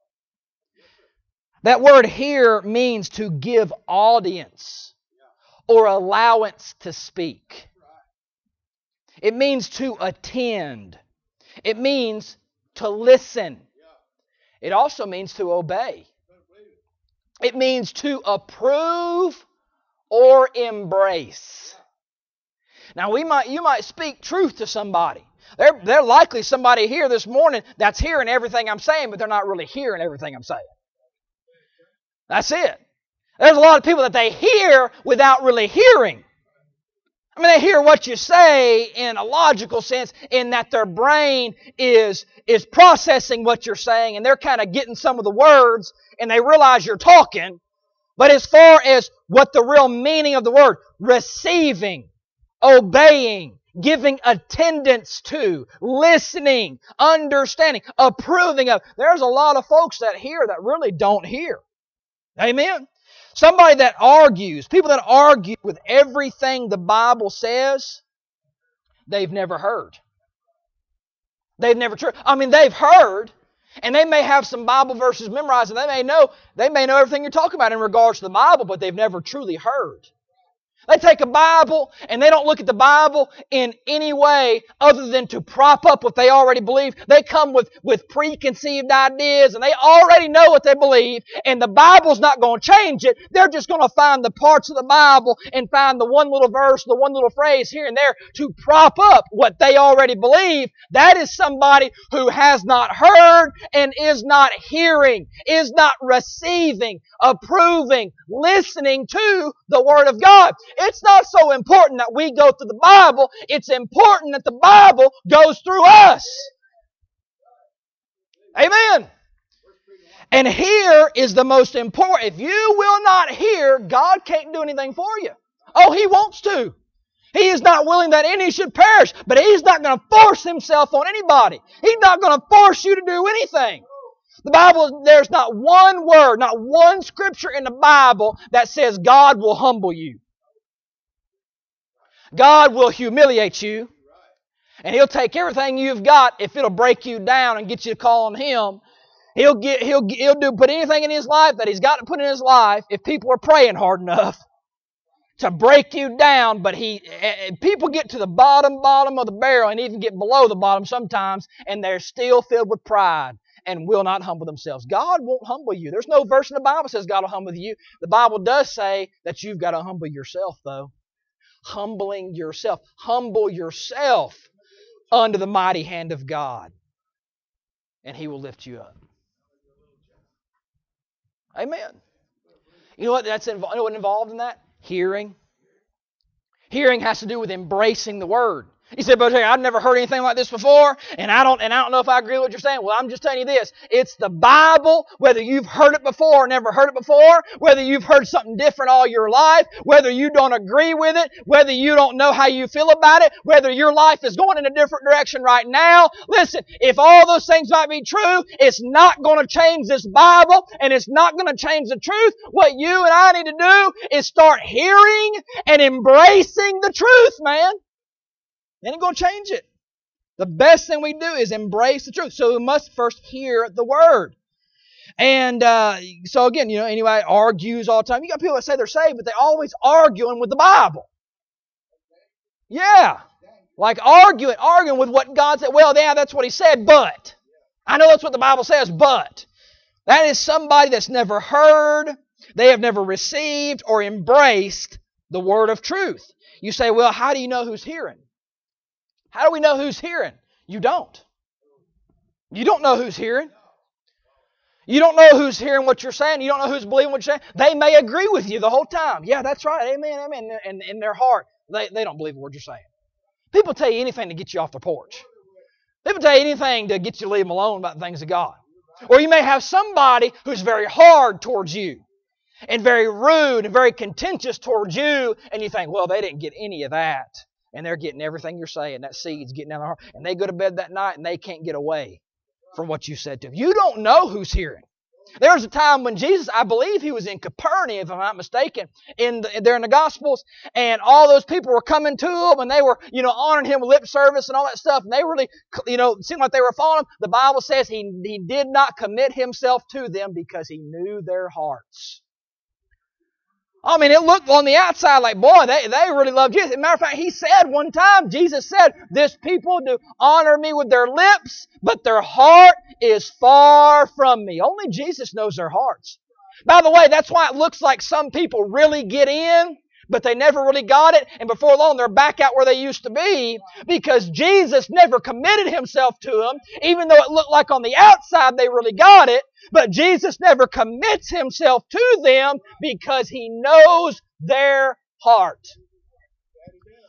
That word hear means to give audience or allowance to speak. It means to attend. It means to listen. It also means to obey. It means to approve or embrace. Now, we might, you might speak truth to somebody. There, there likely somebody here this morning that's hearing everything I'm saying, but they're not really hearing everything I'm saying. That's it. There's a lot of people that they hear without really hearing. I mean, they hear what you say in a logical sense, in that their brain is, is processing what you're saying, and they're kind of getting some of the words, and they realize you're talking. But as far as what the real meaning of the word, receiving, obeying, giving attendance to, listening, understanding, approving of, there's a lot of folks that hear that really don't hear. Amen? Somebody that argues, people that argue with everything the Bible says, they've never heard. They've never heard. I mean, they've heard, and they may have some Bible verses memorized, and they may know, they may know everything you're talking about in regards to the Bible, but they've never truly heard. They take a Bible and they don't look at the Bible in any way other than to prop up what they already believe. They come with, with preconceived ideas and they already know what they believe, and the Bible's not going to change it. They're just going to find the parts of the Bible and find the one little verse, the one little phrase here and there to prop up what they already believe. That is somebody who has not heard and is not hearing, is not receiving, approving, listening to the Word of God. It's not so important that we go through the Bible. It's important that the Bible goes through us. Amen. And here is the most important. If you will not hear, God can't do anything for you. Oh, He wants to. He is not willing that any should perish, but He's not going to force Himself on anybody. He's not going to force you to do anything. The Bible, there's not one word, not one scripture in the Bible that says God will humble you. God will humiliate you, and He'll take everything you've got if it'll break you down and get you to call on Him. He'll get, he'll, he'll do put anything in His life that He's got to put in His life if people are praying hard enough to break you down. But He, people get to the bottom, bottom of the barrel and even get below the bottom sometimes, and they're still filled with pride and will not humble themselves. God won't humble you. There's no verse in the Bible that says God will humble you. The Bible does say that you've got to humble yourself, though. Humbling yourself. Humble yourself under the mighty hand of God, and He will lift you up. Amen. You know what that's involved, you know what involved in that? Hearing. Hearing has to do with embracing the Word. You said, but I've never heard anything like this before, and I don't and I don't know if I agree with what you're saying. Well, I'm just telling you this. It's the Bible, whether you've heard it before or never heard it before, whether you've heard something different all your life, whether you don't agree with it, whether you don't know how you feel about it, whether your life is going in a different direction right now. Listen, if all those things might be true, it's not going to change this Bible, and it's not going to change the truth. What you and I need to do is start hearing and embracing the truth, man. It ain't going to change it. The best thing we do is embrace the truth. So we must first hear the Word. And uh, so again, you know, anybody argues all the time. You got people that say they're saved, but they're always arguing with the Bible. Yeah. Like arguing, arguing with what God said. Well, yeah, that's what He said, but. I know that's what the Bible says, but. That is somebody that's never heard, they have never received or embraced the Word of truth. You say, well, how do you know who's hearing? How do we know who's hearing? You don't. You don't know who's hearing. You don't know who's hearing what you're saying. You don't know who's believing what you're saying. They may agree with you the whole time. Yeah, that's right. Amen, amen. And in their heart, they, they don't believe what you're saying. People tell you anything to get you off the porch. People tell you anything to get you to leave them alone about the things of God. Or you may have somebody who's very hard towards you and very rude and very contentious towards you, and you think, well, they didn't get any of that. And they're getting everything you're saying. That seed's getting down their heart. And they go to bed that night and they can't get away from what you said to them. You don't know who's hearing. There was a time when Jesus, I believe He was in Capernaum, if I'm not mistaken, in the, there in the Gospels, and all those people were coming to Him, and they were, you know, honoring Him with lip service and all that stuff, and they really, you know, seemed like they were following Him. The Bible says He, he did not commit Himself to them because He knew their hearts. I mean, it looked on the outside like, boy, they, they really love Jesus. As a matter of fact, He said one time, Jesus said, this people do honor Me with their lips, but their heart is far from Me. Only Jesus knows their hearts. By the way, that's why it looks like some people really get in, but they never really got it, and before long they're back out where they used to be, because Jesus never committed Himself to them, even though it looked like on the outside they really got it. But Jesus never commits Himself to them because He knows their heart.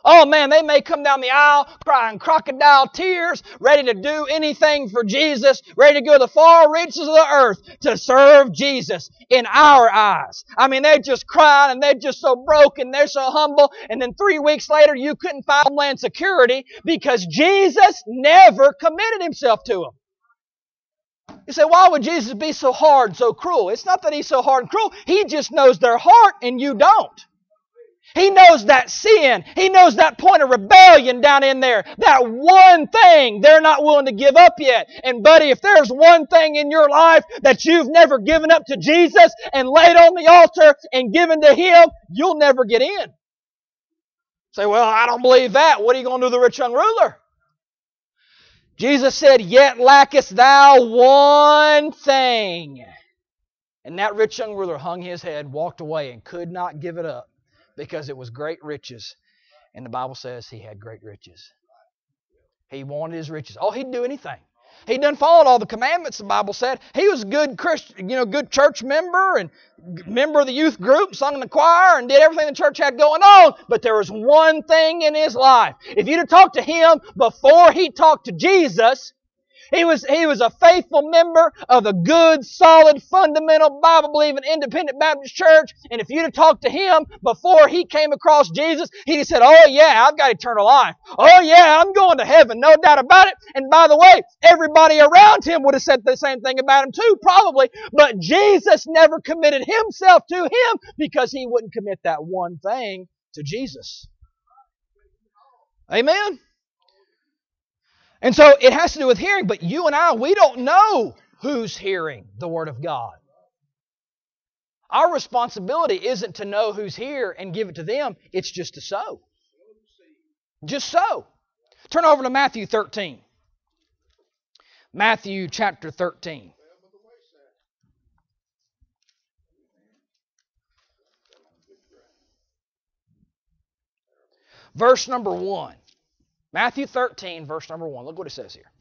Oh man, they may come down the aisle crying crocodile tears, ready to do anything for Jesus, ready to go to the far reaches of the earth to serve Jesus in our eyes. I mean, they're just crying and they're just so broken, they're so humble, and then three weeks later you couldn't find Homeland Security because Jesus never committed Himself to them. You say, why would Jesus be so hard, so cruel? It's not that He's so hard and cruel. He just knows their heart and you don't. He knows that sin. He knows that point of rebellion down in there. That one thing they're not willing to give up yet. And buddy, if there's one thing in your life that you've never given up to Jesus and laid on the altar and given to Him, you'll never get in. Say, well, I don't believe that. What are you going to do to the rich young ruler? Jesus said, yet lackest thou one thing. And that rich young ruler hung his head, walked away, and could not give it up. Because it was great riches. And the Bible says he had great riches. He wanted his riches. Oh, he'd do anything. He done followed all the commandments, the Bible said. He was a good Christian, you know, good church member and member of the youth group, sung in the choir, and did everything the church had going on. But there was one thing in his life. If you'd have talked to him before he talked to Jesus, He was, he was a faithful member of a good, solid, fundamental, Bible-believing, independent Baptist church. And if you'd have talked to him before he came across Jesus, he'd have said, oh yeah, I've got eternal life. Oh yeah, I'm going to heaven, no doubt about it. And by the way, everybody around him would have said the same thing about him too, probably. But Jesus never committed Himself to him because He wouldn't commit that one thing to Jesus. Amen? And so it has to do with hearing, but you and I, we don't know who's hearing the Word of God. Our responsibility isn't to know who's here and give it to them. It's just to sow. Just sow. Turn over to Matthew thirteen. Matthew chapter thirteen. Verse number one. Matthew thirteen, verse number one. Look what it says here.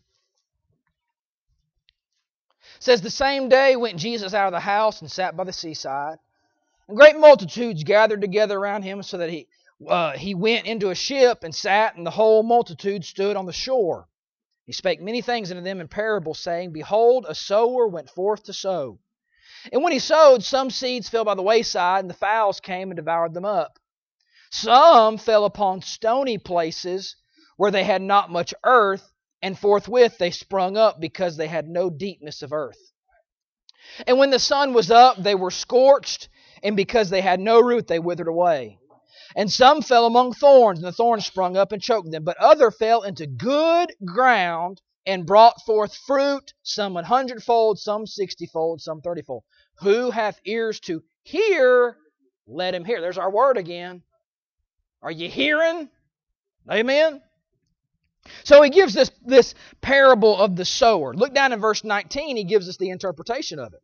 It says, the same day went Jesus out of the house and sat by the seaside. And great multitudes gathered together around Him, so that he, uh, he went into a ship and sat, and the whole multitude stood on the shore. He spake many things unto them in parables, saying, behold, a sower went forth to sow. And when he sowed, some seeds fell by the wayside, and the fowls came and devoured them up. Some fell upon stony places, where they had not much earth, and forthwith they sprung up, because they had no deepness of earth. And when the sun was up, they were scorched, and because they had no root, they withered away. And some fell among thorns, and the thorns sprung up and choked them. But other fell into good ground, and brought forth fruit, some an hundredfold, some sixtyfold, some thirtyfold. Who hath ears to hear, let him hear. There's our word again. Are you hearing? Amen? So he gives this, this parable of the sower. Look down in verse nineteen, he gives us the interpretation of it.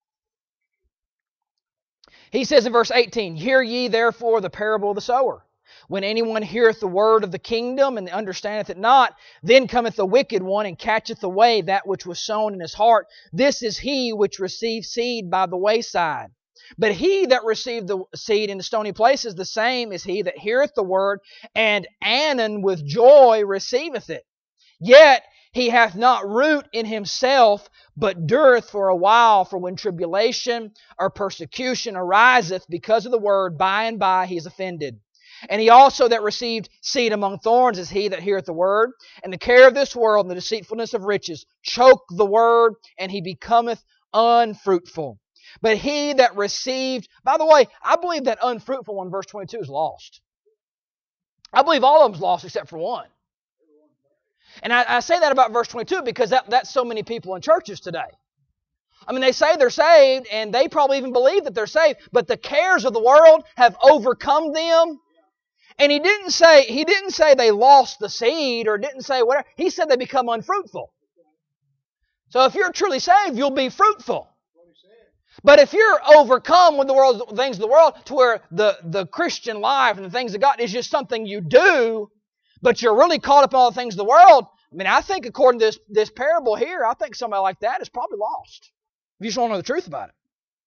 He says in verse eighteen, hear ye therefore the parable of the sower. When anyone heareth the word of the kingdom and understandeth it not, then cometh the wicked one and catcheth away that which was sown in his heart. This is he which received seed by the wayside. But he that received the seed in the stony places, the same is he that heareth the word, and anon with joy receiveth it. Yet he hath not root in himself, but dureth for a while. For when tribulation or persecution ariseth because of the word, by and by he is offended. And he also that received seed among thorns is he that heareth the word, and the care of this world and the deceitfulness of riches choke the word, and he becometh unfruitful. But he that received, by the way, I believe that unfruitful one, verse twenty-two, is lost. I believe all of them's lost except for one. And I, I say that about verse twenty-two because that, that's so many people in churches today. I mean, they say they're saved, and they probably even believe that they're saved, but the cares of the world have overcome them. And he didn't say he didn't say they lost the seed or didn't say whatever. He said they become unfruitful. So if you're truly saved, you'll be fruitful. But if you're overcome with the world, the things of the world, to where the, the Christian life and the things of God is just something you do, but you're really caught up in all the things of the world, I mean, I think according to this, this parable here, I think somebody like that is probably lost. If you just want to know the truth about it.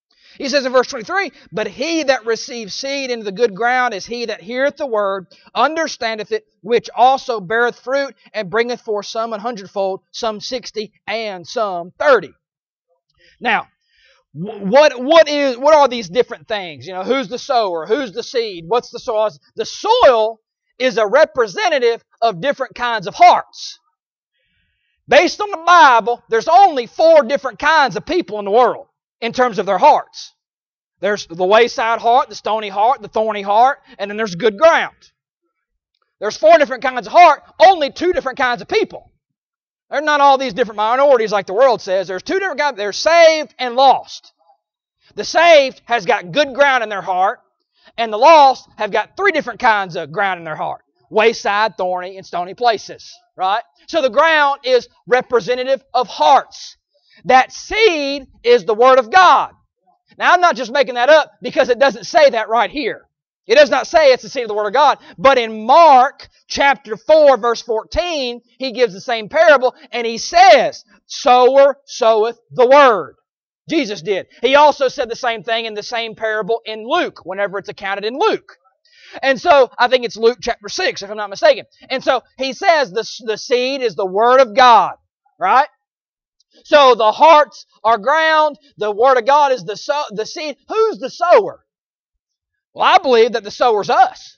He says in verse twenty-three, "But he that receives seed into the good ground is he that heareth the word, understandeth it, which also beareth fruit, and bringeth forth some an hundredfold, some sixty, and some thirty." Now, what what is what are these different things? You know, who's the sower? Who's the seed? What's the soil? The soil is a representative of different kinds of hearts. Based on the Bible, there's only four different kinds of people in the world in terms of their hearts. There's the wayside heart, the stony heart, the thorny heart, and then there's good ground. There's four different kinds of heart, only two different kinds of people. They're not all these different minorities like the world says. There's two different kinds. They're saved and lost. The saved has got good ground in their heart, and the lost have got three different kinds of ground in their heart. Wayside, thorny, and stony places. Right? So the ground is representative of hearts. That seed is the Word of God. Now, I'm not just making that up because it doesn't say that right here. It does not say it's the seed of the Word of God. But in Mark chapter four, verse fourteen, he gives the same parable, and he says, "Sower soweth the Word." Jesus did. He also said the same thing in the same parable in Luke, whenever it's accounted in Luke. And so, I think it's Luke chapter six, if I'm not mistaken. And so, he says the, the seed is the Word of God. Right? So, the hearts are ground. The Word of God is the, so, the seed. Who's the sower? Well, I believe that the sower's us.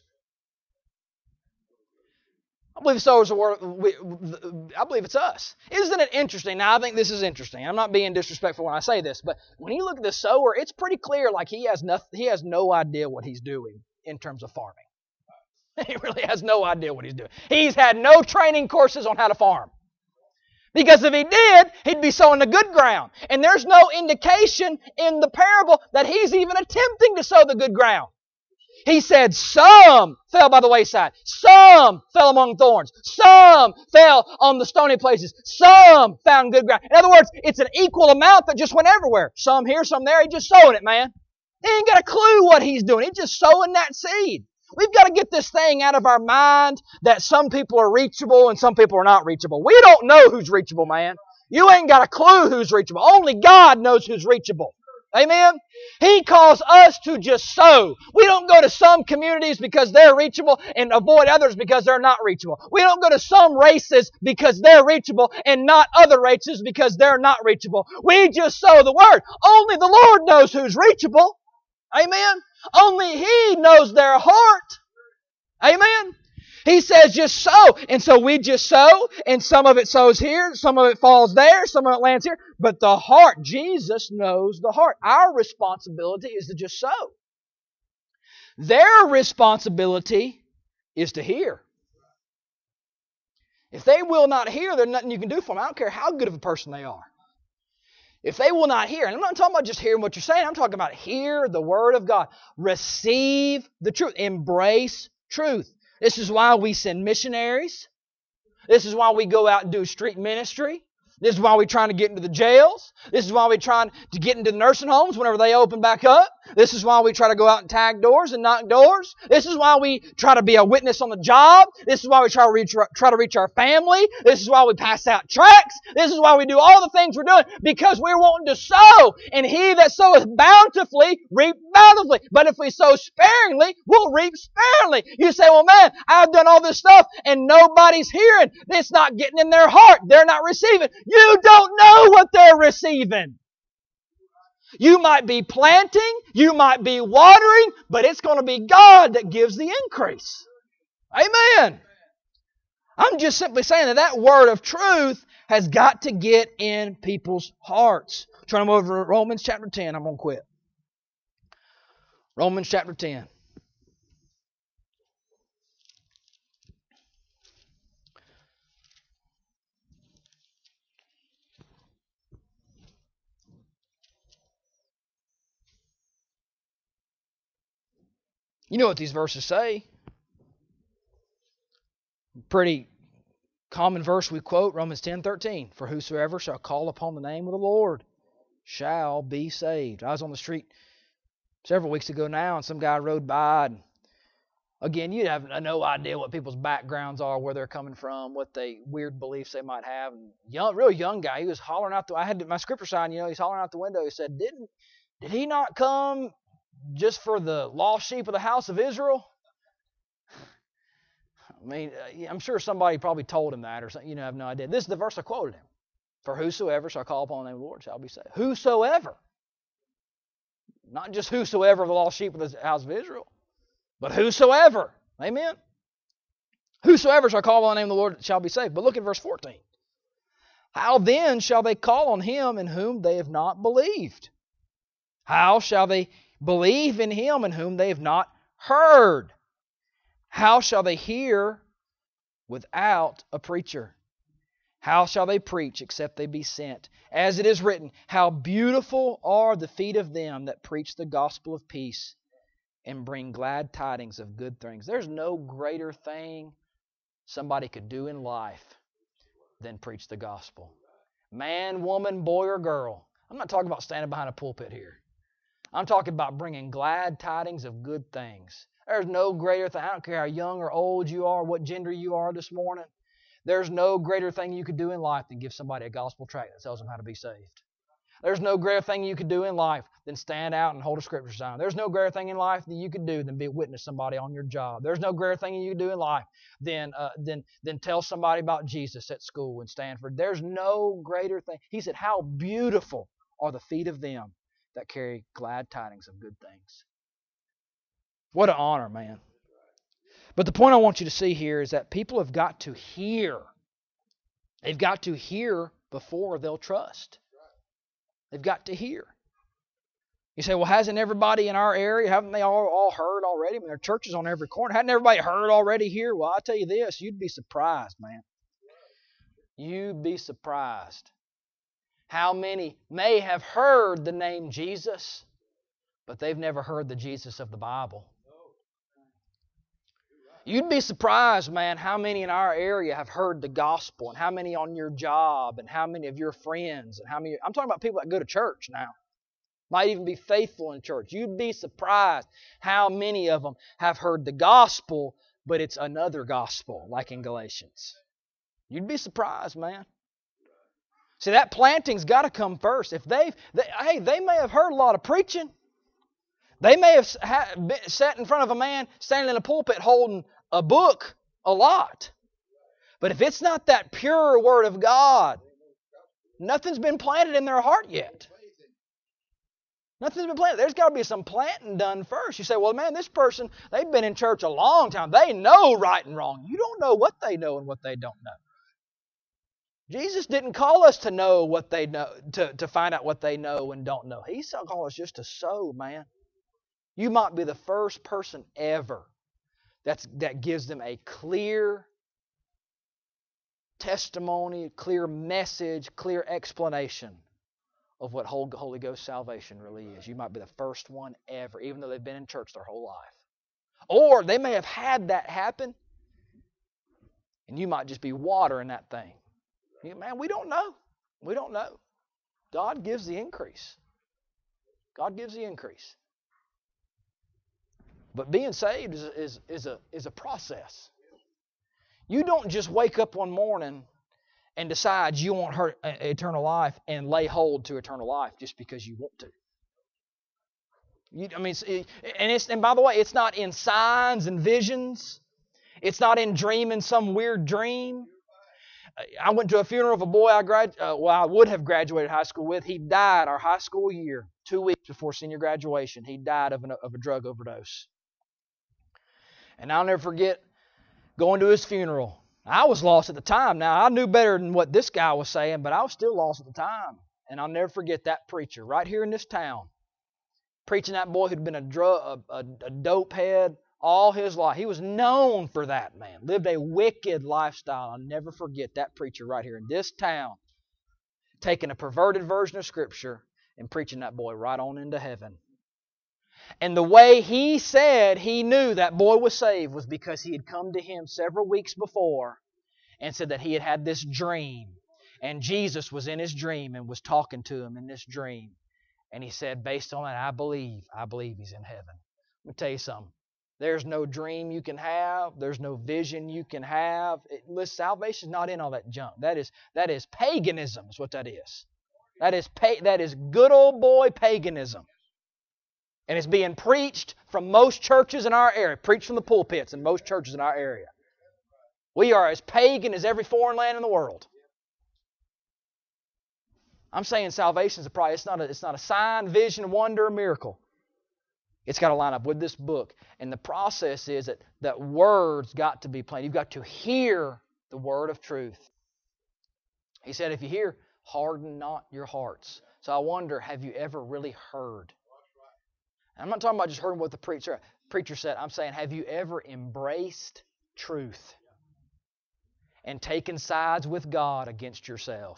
I believe the sower's the word. We, I believe it's us. Isn't it interesting? Now, I think this is interesting. I'm not being disrespectful when I say this, but when you look at the sower, it's pretty clear like he has nothing. He has no idea what he's doing in terms of farming. He really has no idea what he's doing. He's had no training courses on how to farm. Because if he did, he'd be sowing the good ground. And there's no indication in the parable that he's even attempting to sow the good ground. He said some fell by the wayside. Some fell among thorns. Some fell on the stony places. Some found good ground. In other words, it's an equal amount that just went everywhere. Some here, some there. He's just sowing it, man. He ain't got a clue what he's doing. He's just sowing that seed. We've got to get this thing out of our mind that some people are reachable and some people are not reachable. We don't know who's reachable, man. You ain't got a clue who's reachable. Only God knows who's reachable. Amen? He calls us to just sow. We don't go to some communities because they're reachable and avoid others because they're not reachable. We don't go to some races because they're reachable and not other races because they're not reachable. We just sow the Word. Only the Lord knows who's reachable. Amen? Only He knows their heart. Amen? He says just sow. And so we just sow, and some of it sows here, some of it falls there, some of it lands here. But the heart, Jesus knows the heart. Our responsibility is to just sow. Their responsibility is to hear. If they will not hear, there's nothing you can do for them. I don't care how good of a person they are. If they will not hear, and I'm not talking about just hearing what you're saying, I'm talking about hear the Word of God. Receive the truth. Embrace truth. This is why we send missionaries. This is why we go out and do street ministry. This is why we're trying to get into the jails. This is why we're trying to get into the nursing homes whenever they open back up. This is why we try to go out and tag doors and knock doors. This is why we try to be a witness on the job. This is why we try to reach, try to reach our family. This is why we pass out tracts. This is why we do all the things we're doing, because we're wanting to sow. And he that soweth bountifully, reap bountifully. But if we sow sparingly, we'll reap sparingly. You say, well, man, I've done all this stuff and nobody's hearing. It's not getting in their heart. They're not receiving. You don't know what they're receiving. You might be planting, you might be watering, but it's going to be God that gives the increase. Amen. I'm just simply saying that that word of truth has got to get in people's hearts. Turn them over to Romans chapter ten. I'm going to quit. Romans chapter ten. You know what these verses say. Pretty common verse we quote, Romans ten thirteen. For whosoever shall call upon the name of the Lord shall be saved. I was on the street several weeks ago now, and some guy rode by. And again, you'd have no idea what people's backgrounds are, where they're coming from, what they weird beliefs they might have. And young, real young guy, he was hollering out the. I had my scripture sign. You know, he's hollering out the window. He said, "Didn't Did He not come just for the lost sheep of the house of Israel? I mean, I'm sure somebody probably told him that or something. You know, I have no idea. This is the verse I quoted him. For whosoever shall call upon the name of the Lord shall be saved. Whosoever. Not just whosoever of the lost sheep of the house of Israel, but whosoever. Amen. Whosoever shall call upon the name of the Lord shall be saved. But look at verse fourteen. How then shall they call on Him in whom they have not believed? How shall they believe in Him in whom they have not heard? How shall they hear without a preacher? How shall they preach except they be sent? As it is written, how beautiful are the feet of them that preach the gospel of peace and bring glad tidings of good things. There's no greater thing somebody could do in life than preach the gospel. Man, woman, boy, or girl. I'm not talking about standing behind a pulpit here. I'm talking about bringing glad tidings of good things. There's no greater thing. I don't care how young or old you are, what gender you are this morning. There's no greater thing you could do in life than give somebody a gospel tract that tells them how to be saved. There's no greater thing you could do in life than stand out and hold a scripture sign. There's no greater thing in life that you could do than be a witness to somebody on your job. There's no greater thing you could do in life than, uh, than, than tell somebody about Jesus at school in Stanford. There's no greater thing. He said, how beautiful are the feet of them that carry glad tidings of good things. What an honor, man. But the point I want you to see here is that people have got to hear. They've got to hear before they'll trust. They've got to hear. You say, well, hasn't everybody in our area, haven't they all, all heard already? I mean, there are churches on every corner. Hadn't everybody heard already here? Well, I'll tell you this, you'd be surprised, man. You'd be surprised how many may have heard the name Jesus, but they've never heard the Jesus of the Bible. You'd be surprised, man, how many in our area have heard the gospel, and how many on your job, and how many of your friends, and how many. I'm talking about people that go to church now. Might even be faithful in church. You'd be surprised how many of them have heard the gospel, but it's another gospel, like in Galatians. You'd be surprised, man. See, that planting's got to come first. If they've, they, hey, they may have heard a lot of preaching. They may have sat in front of a man standing in a pulpit holding a book a lot. But if it's not that pure Word of God, nothing's been planted in their heart yet. Nothing's been planted. There's got to be some planting done first. You say, well, man, this person, they've been in church a long time. They know right and wrong. You don't know what they know and what they don't know. Jesus didn't call us to know what they know, to, to find out what they know and don't know. He called us just to sow, man. You might be the first person ever that's, that gives them a clear testimony, clear message, clear explanation of what Holy Ghost salvation really is. You might be the first one ever, even though they've been in church their whole life. Or they may have had that happen, and you might just be watering that thing. You, man, we don't know. We don't know. God gives the increase. God gives the increase. But being saved is, is, is, a, is a process. You don't just wake up one morning and decide you want her, uh, eternal life and lay hold to eternal life just because you want to. You, I mean, it's, and, it's, and by the way, it's not in signs and visions. It's not in dreaming some weird dream. I went to a funeral of a boy I grad, uh, well, I would have graduated high school with. He died our high school year, two weeks before senior graduation. He died of, an, of a drug overdose. And I'll never forget going to his funeral. I was lost at the time. Now, I knew better than what this guy was saying, but I was still lost at the time. And I'll never forget that preacher right here in this town, preaching that boy who'd been a, drug, a, a, a dope head all his life. He was known for that, man. Lived a wicked lifestyle. I'll never forget that preacher right here in this town, taking a perverted version of Scripture and preaching that boy right on into heaven. And the way he said he knew that boy was saved was because he had come to him several weeks before and said that he had had this dream. And Jesus was in his dream and was talking to him in this dream. And he said, based on that, I believe, I believe he's in heaven. Let me tell you something. There's no dream you can have. There's no vision you can have. It, listen, salvation's not in all that junk. That is, that is paganism is what that is. That is, pa- that is good old boy paganism. And it's being preached from most churches in our area, preached from the pulpits in most churches in our area. We are as pagan as every foreign land in the world. I'm saying salvation is a price. It's not a, it's not a sign, vision, wonder, or miracle. It's got to line up with this book. And the process is that, that words got to be plain. You've got to hear the word of truth. He said, if you hear, harden not your hearts. So I wonder, have you ever really heard? I'm not talking about just hearing what the preacher, preacher said. I'm saying, have you ever embraced truth and taken sides with God against yourself?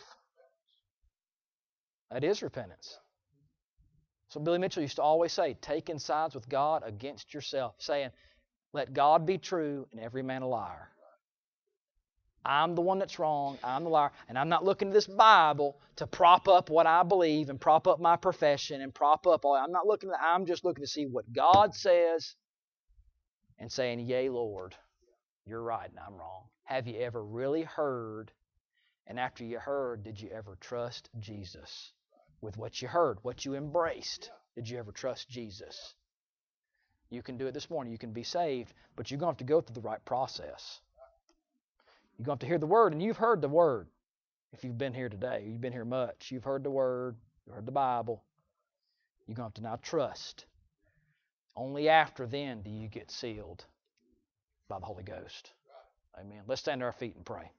That is repentance. So Billy Mitchell used to always say, taking sides with God against yourself, saying, let God be true and every man a liar. I'm the one that's wrong, I'm the liar, and I'm not looking to this Bible to prop up what I believe and prop up my profession and prop up all. I'm not looking to, I'm just looking to see what God says and saying, yea, Lord, you're right and I'm wrong. Have you ever really heard? And after you heard, did you ever trust Jesus? With what you heard, what you embraced, did you ever trust Jesus? You can do it this morning. You can be saved, but you're going to have to go through the right process. You're going to have to hear the Word, and you've heard the Word. If you've been here today, you've been here much, you've heard the Word, you've heard the Bible. You're going to have to now trust. Only after then do you get sealed by the Holy Ghost. Amen. Let's stand to our feet and pray.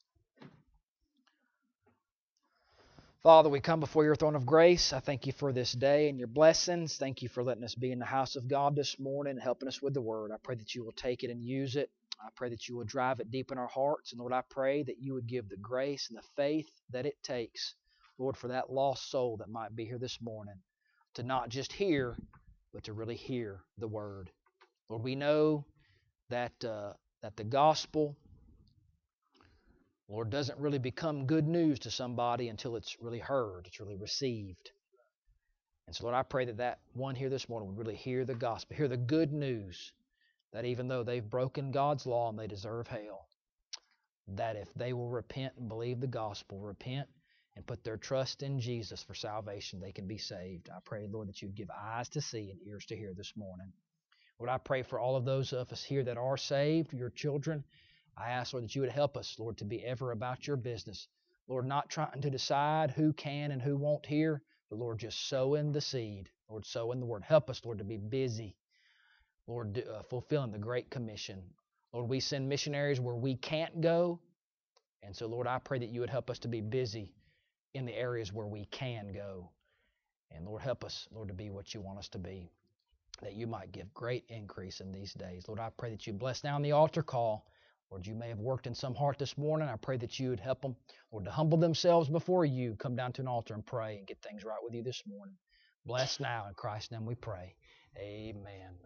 Father, we come before your throne of grace. I thank you for this day and your blessings. Thank you for letting us be in the house of God this morning and helping us with the Word. I pray that you will take it and use it. I pray that you will drive it deep in our hearts. And Lord, I pray that you would give the grace and the faith that it takes, Lord, for that lost soul that might be here this morning to not just hear, but to really hear the Word. Lord, we know that uh, that the gospel, Lord, doesn't really become good news to somebody until it's really heard, it's really received. And so, Lord, I pray that that one here this morning would really hear the gospel, hear the good news, that even though they've broken God's law and they deserve hell, that if they will repent and believe the gospel, repent and put their trust in Jesus for salvation, they can be saved. I pray, Lord, that you'd give eyes to see and ears to hear this morning. Lord, I pray for all of those of us here that are saved, your children. I ask, Lord, that you would help us, Lord, to be ever about your business. Lord, not trying to decide who can and who won't hear, but, Lord, just sowing the seed. Lord, sowing the word. Help us, Lord, to be busy, Lord, uh, fulfilling the Great Commission. Lord, we send missionaries where we can't go. And so, Lord, I pray that you would help us to be busy in the areas where we can go. And, Lord, help us, Lord, to be what you want us to be, that you might give great increase in these days. Lord, I pray that you bless down the altar call. Lord, you may have worked in some heart this morning. I pray that you would help them, Lord, to humble themselves before you, come down to an altar and pray and get things right with you this morning. Bless now. In Christ's name we pray. Amen.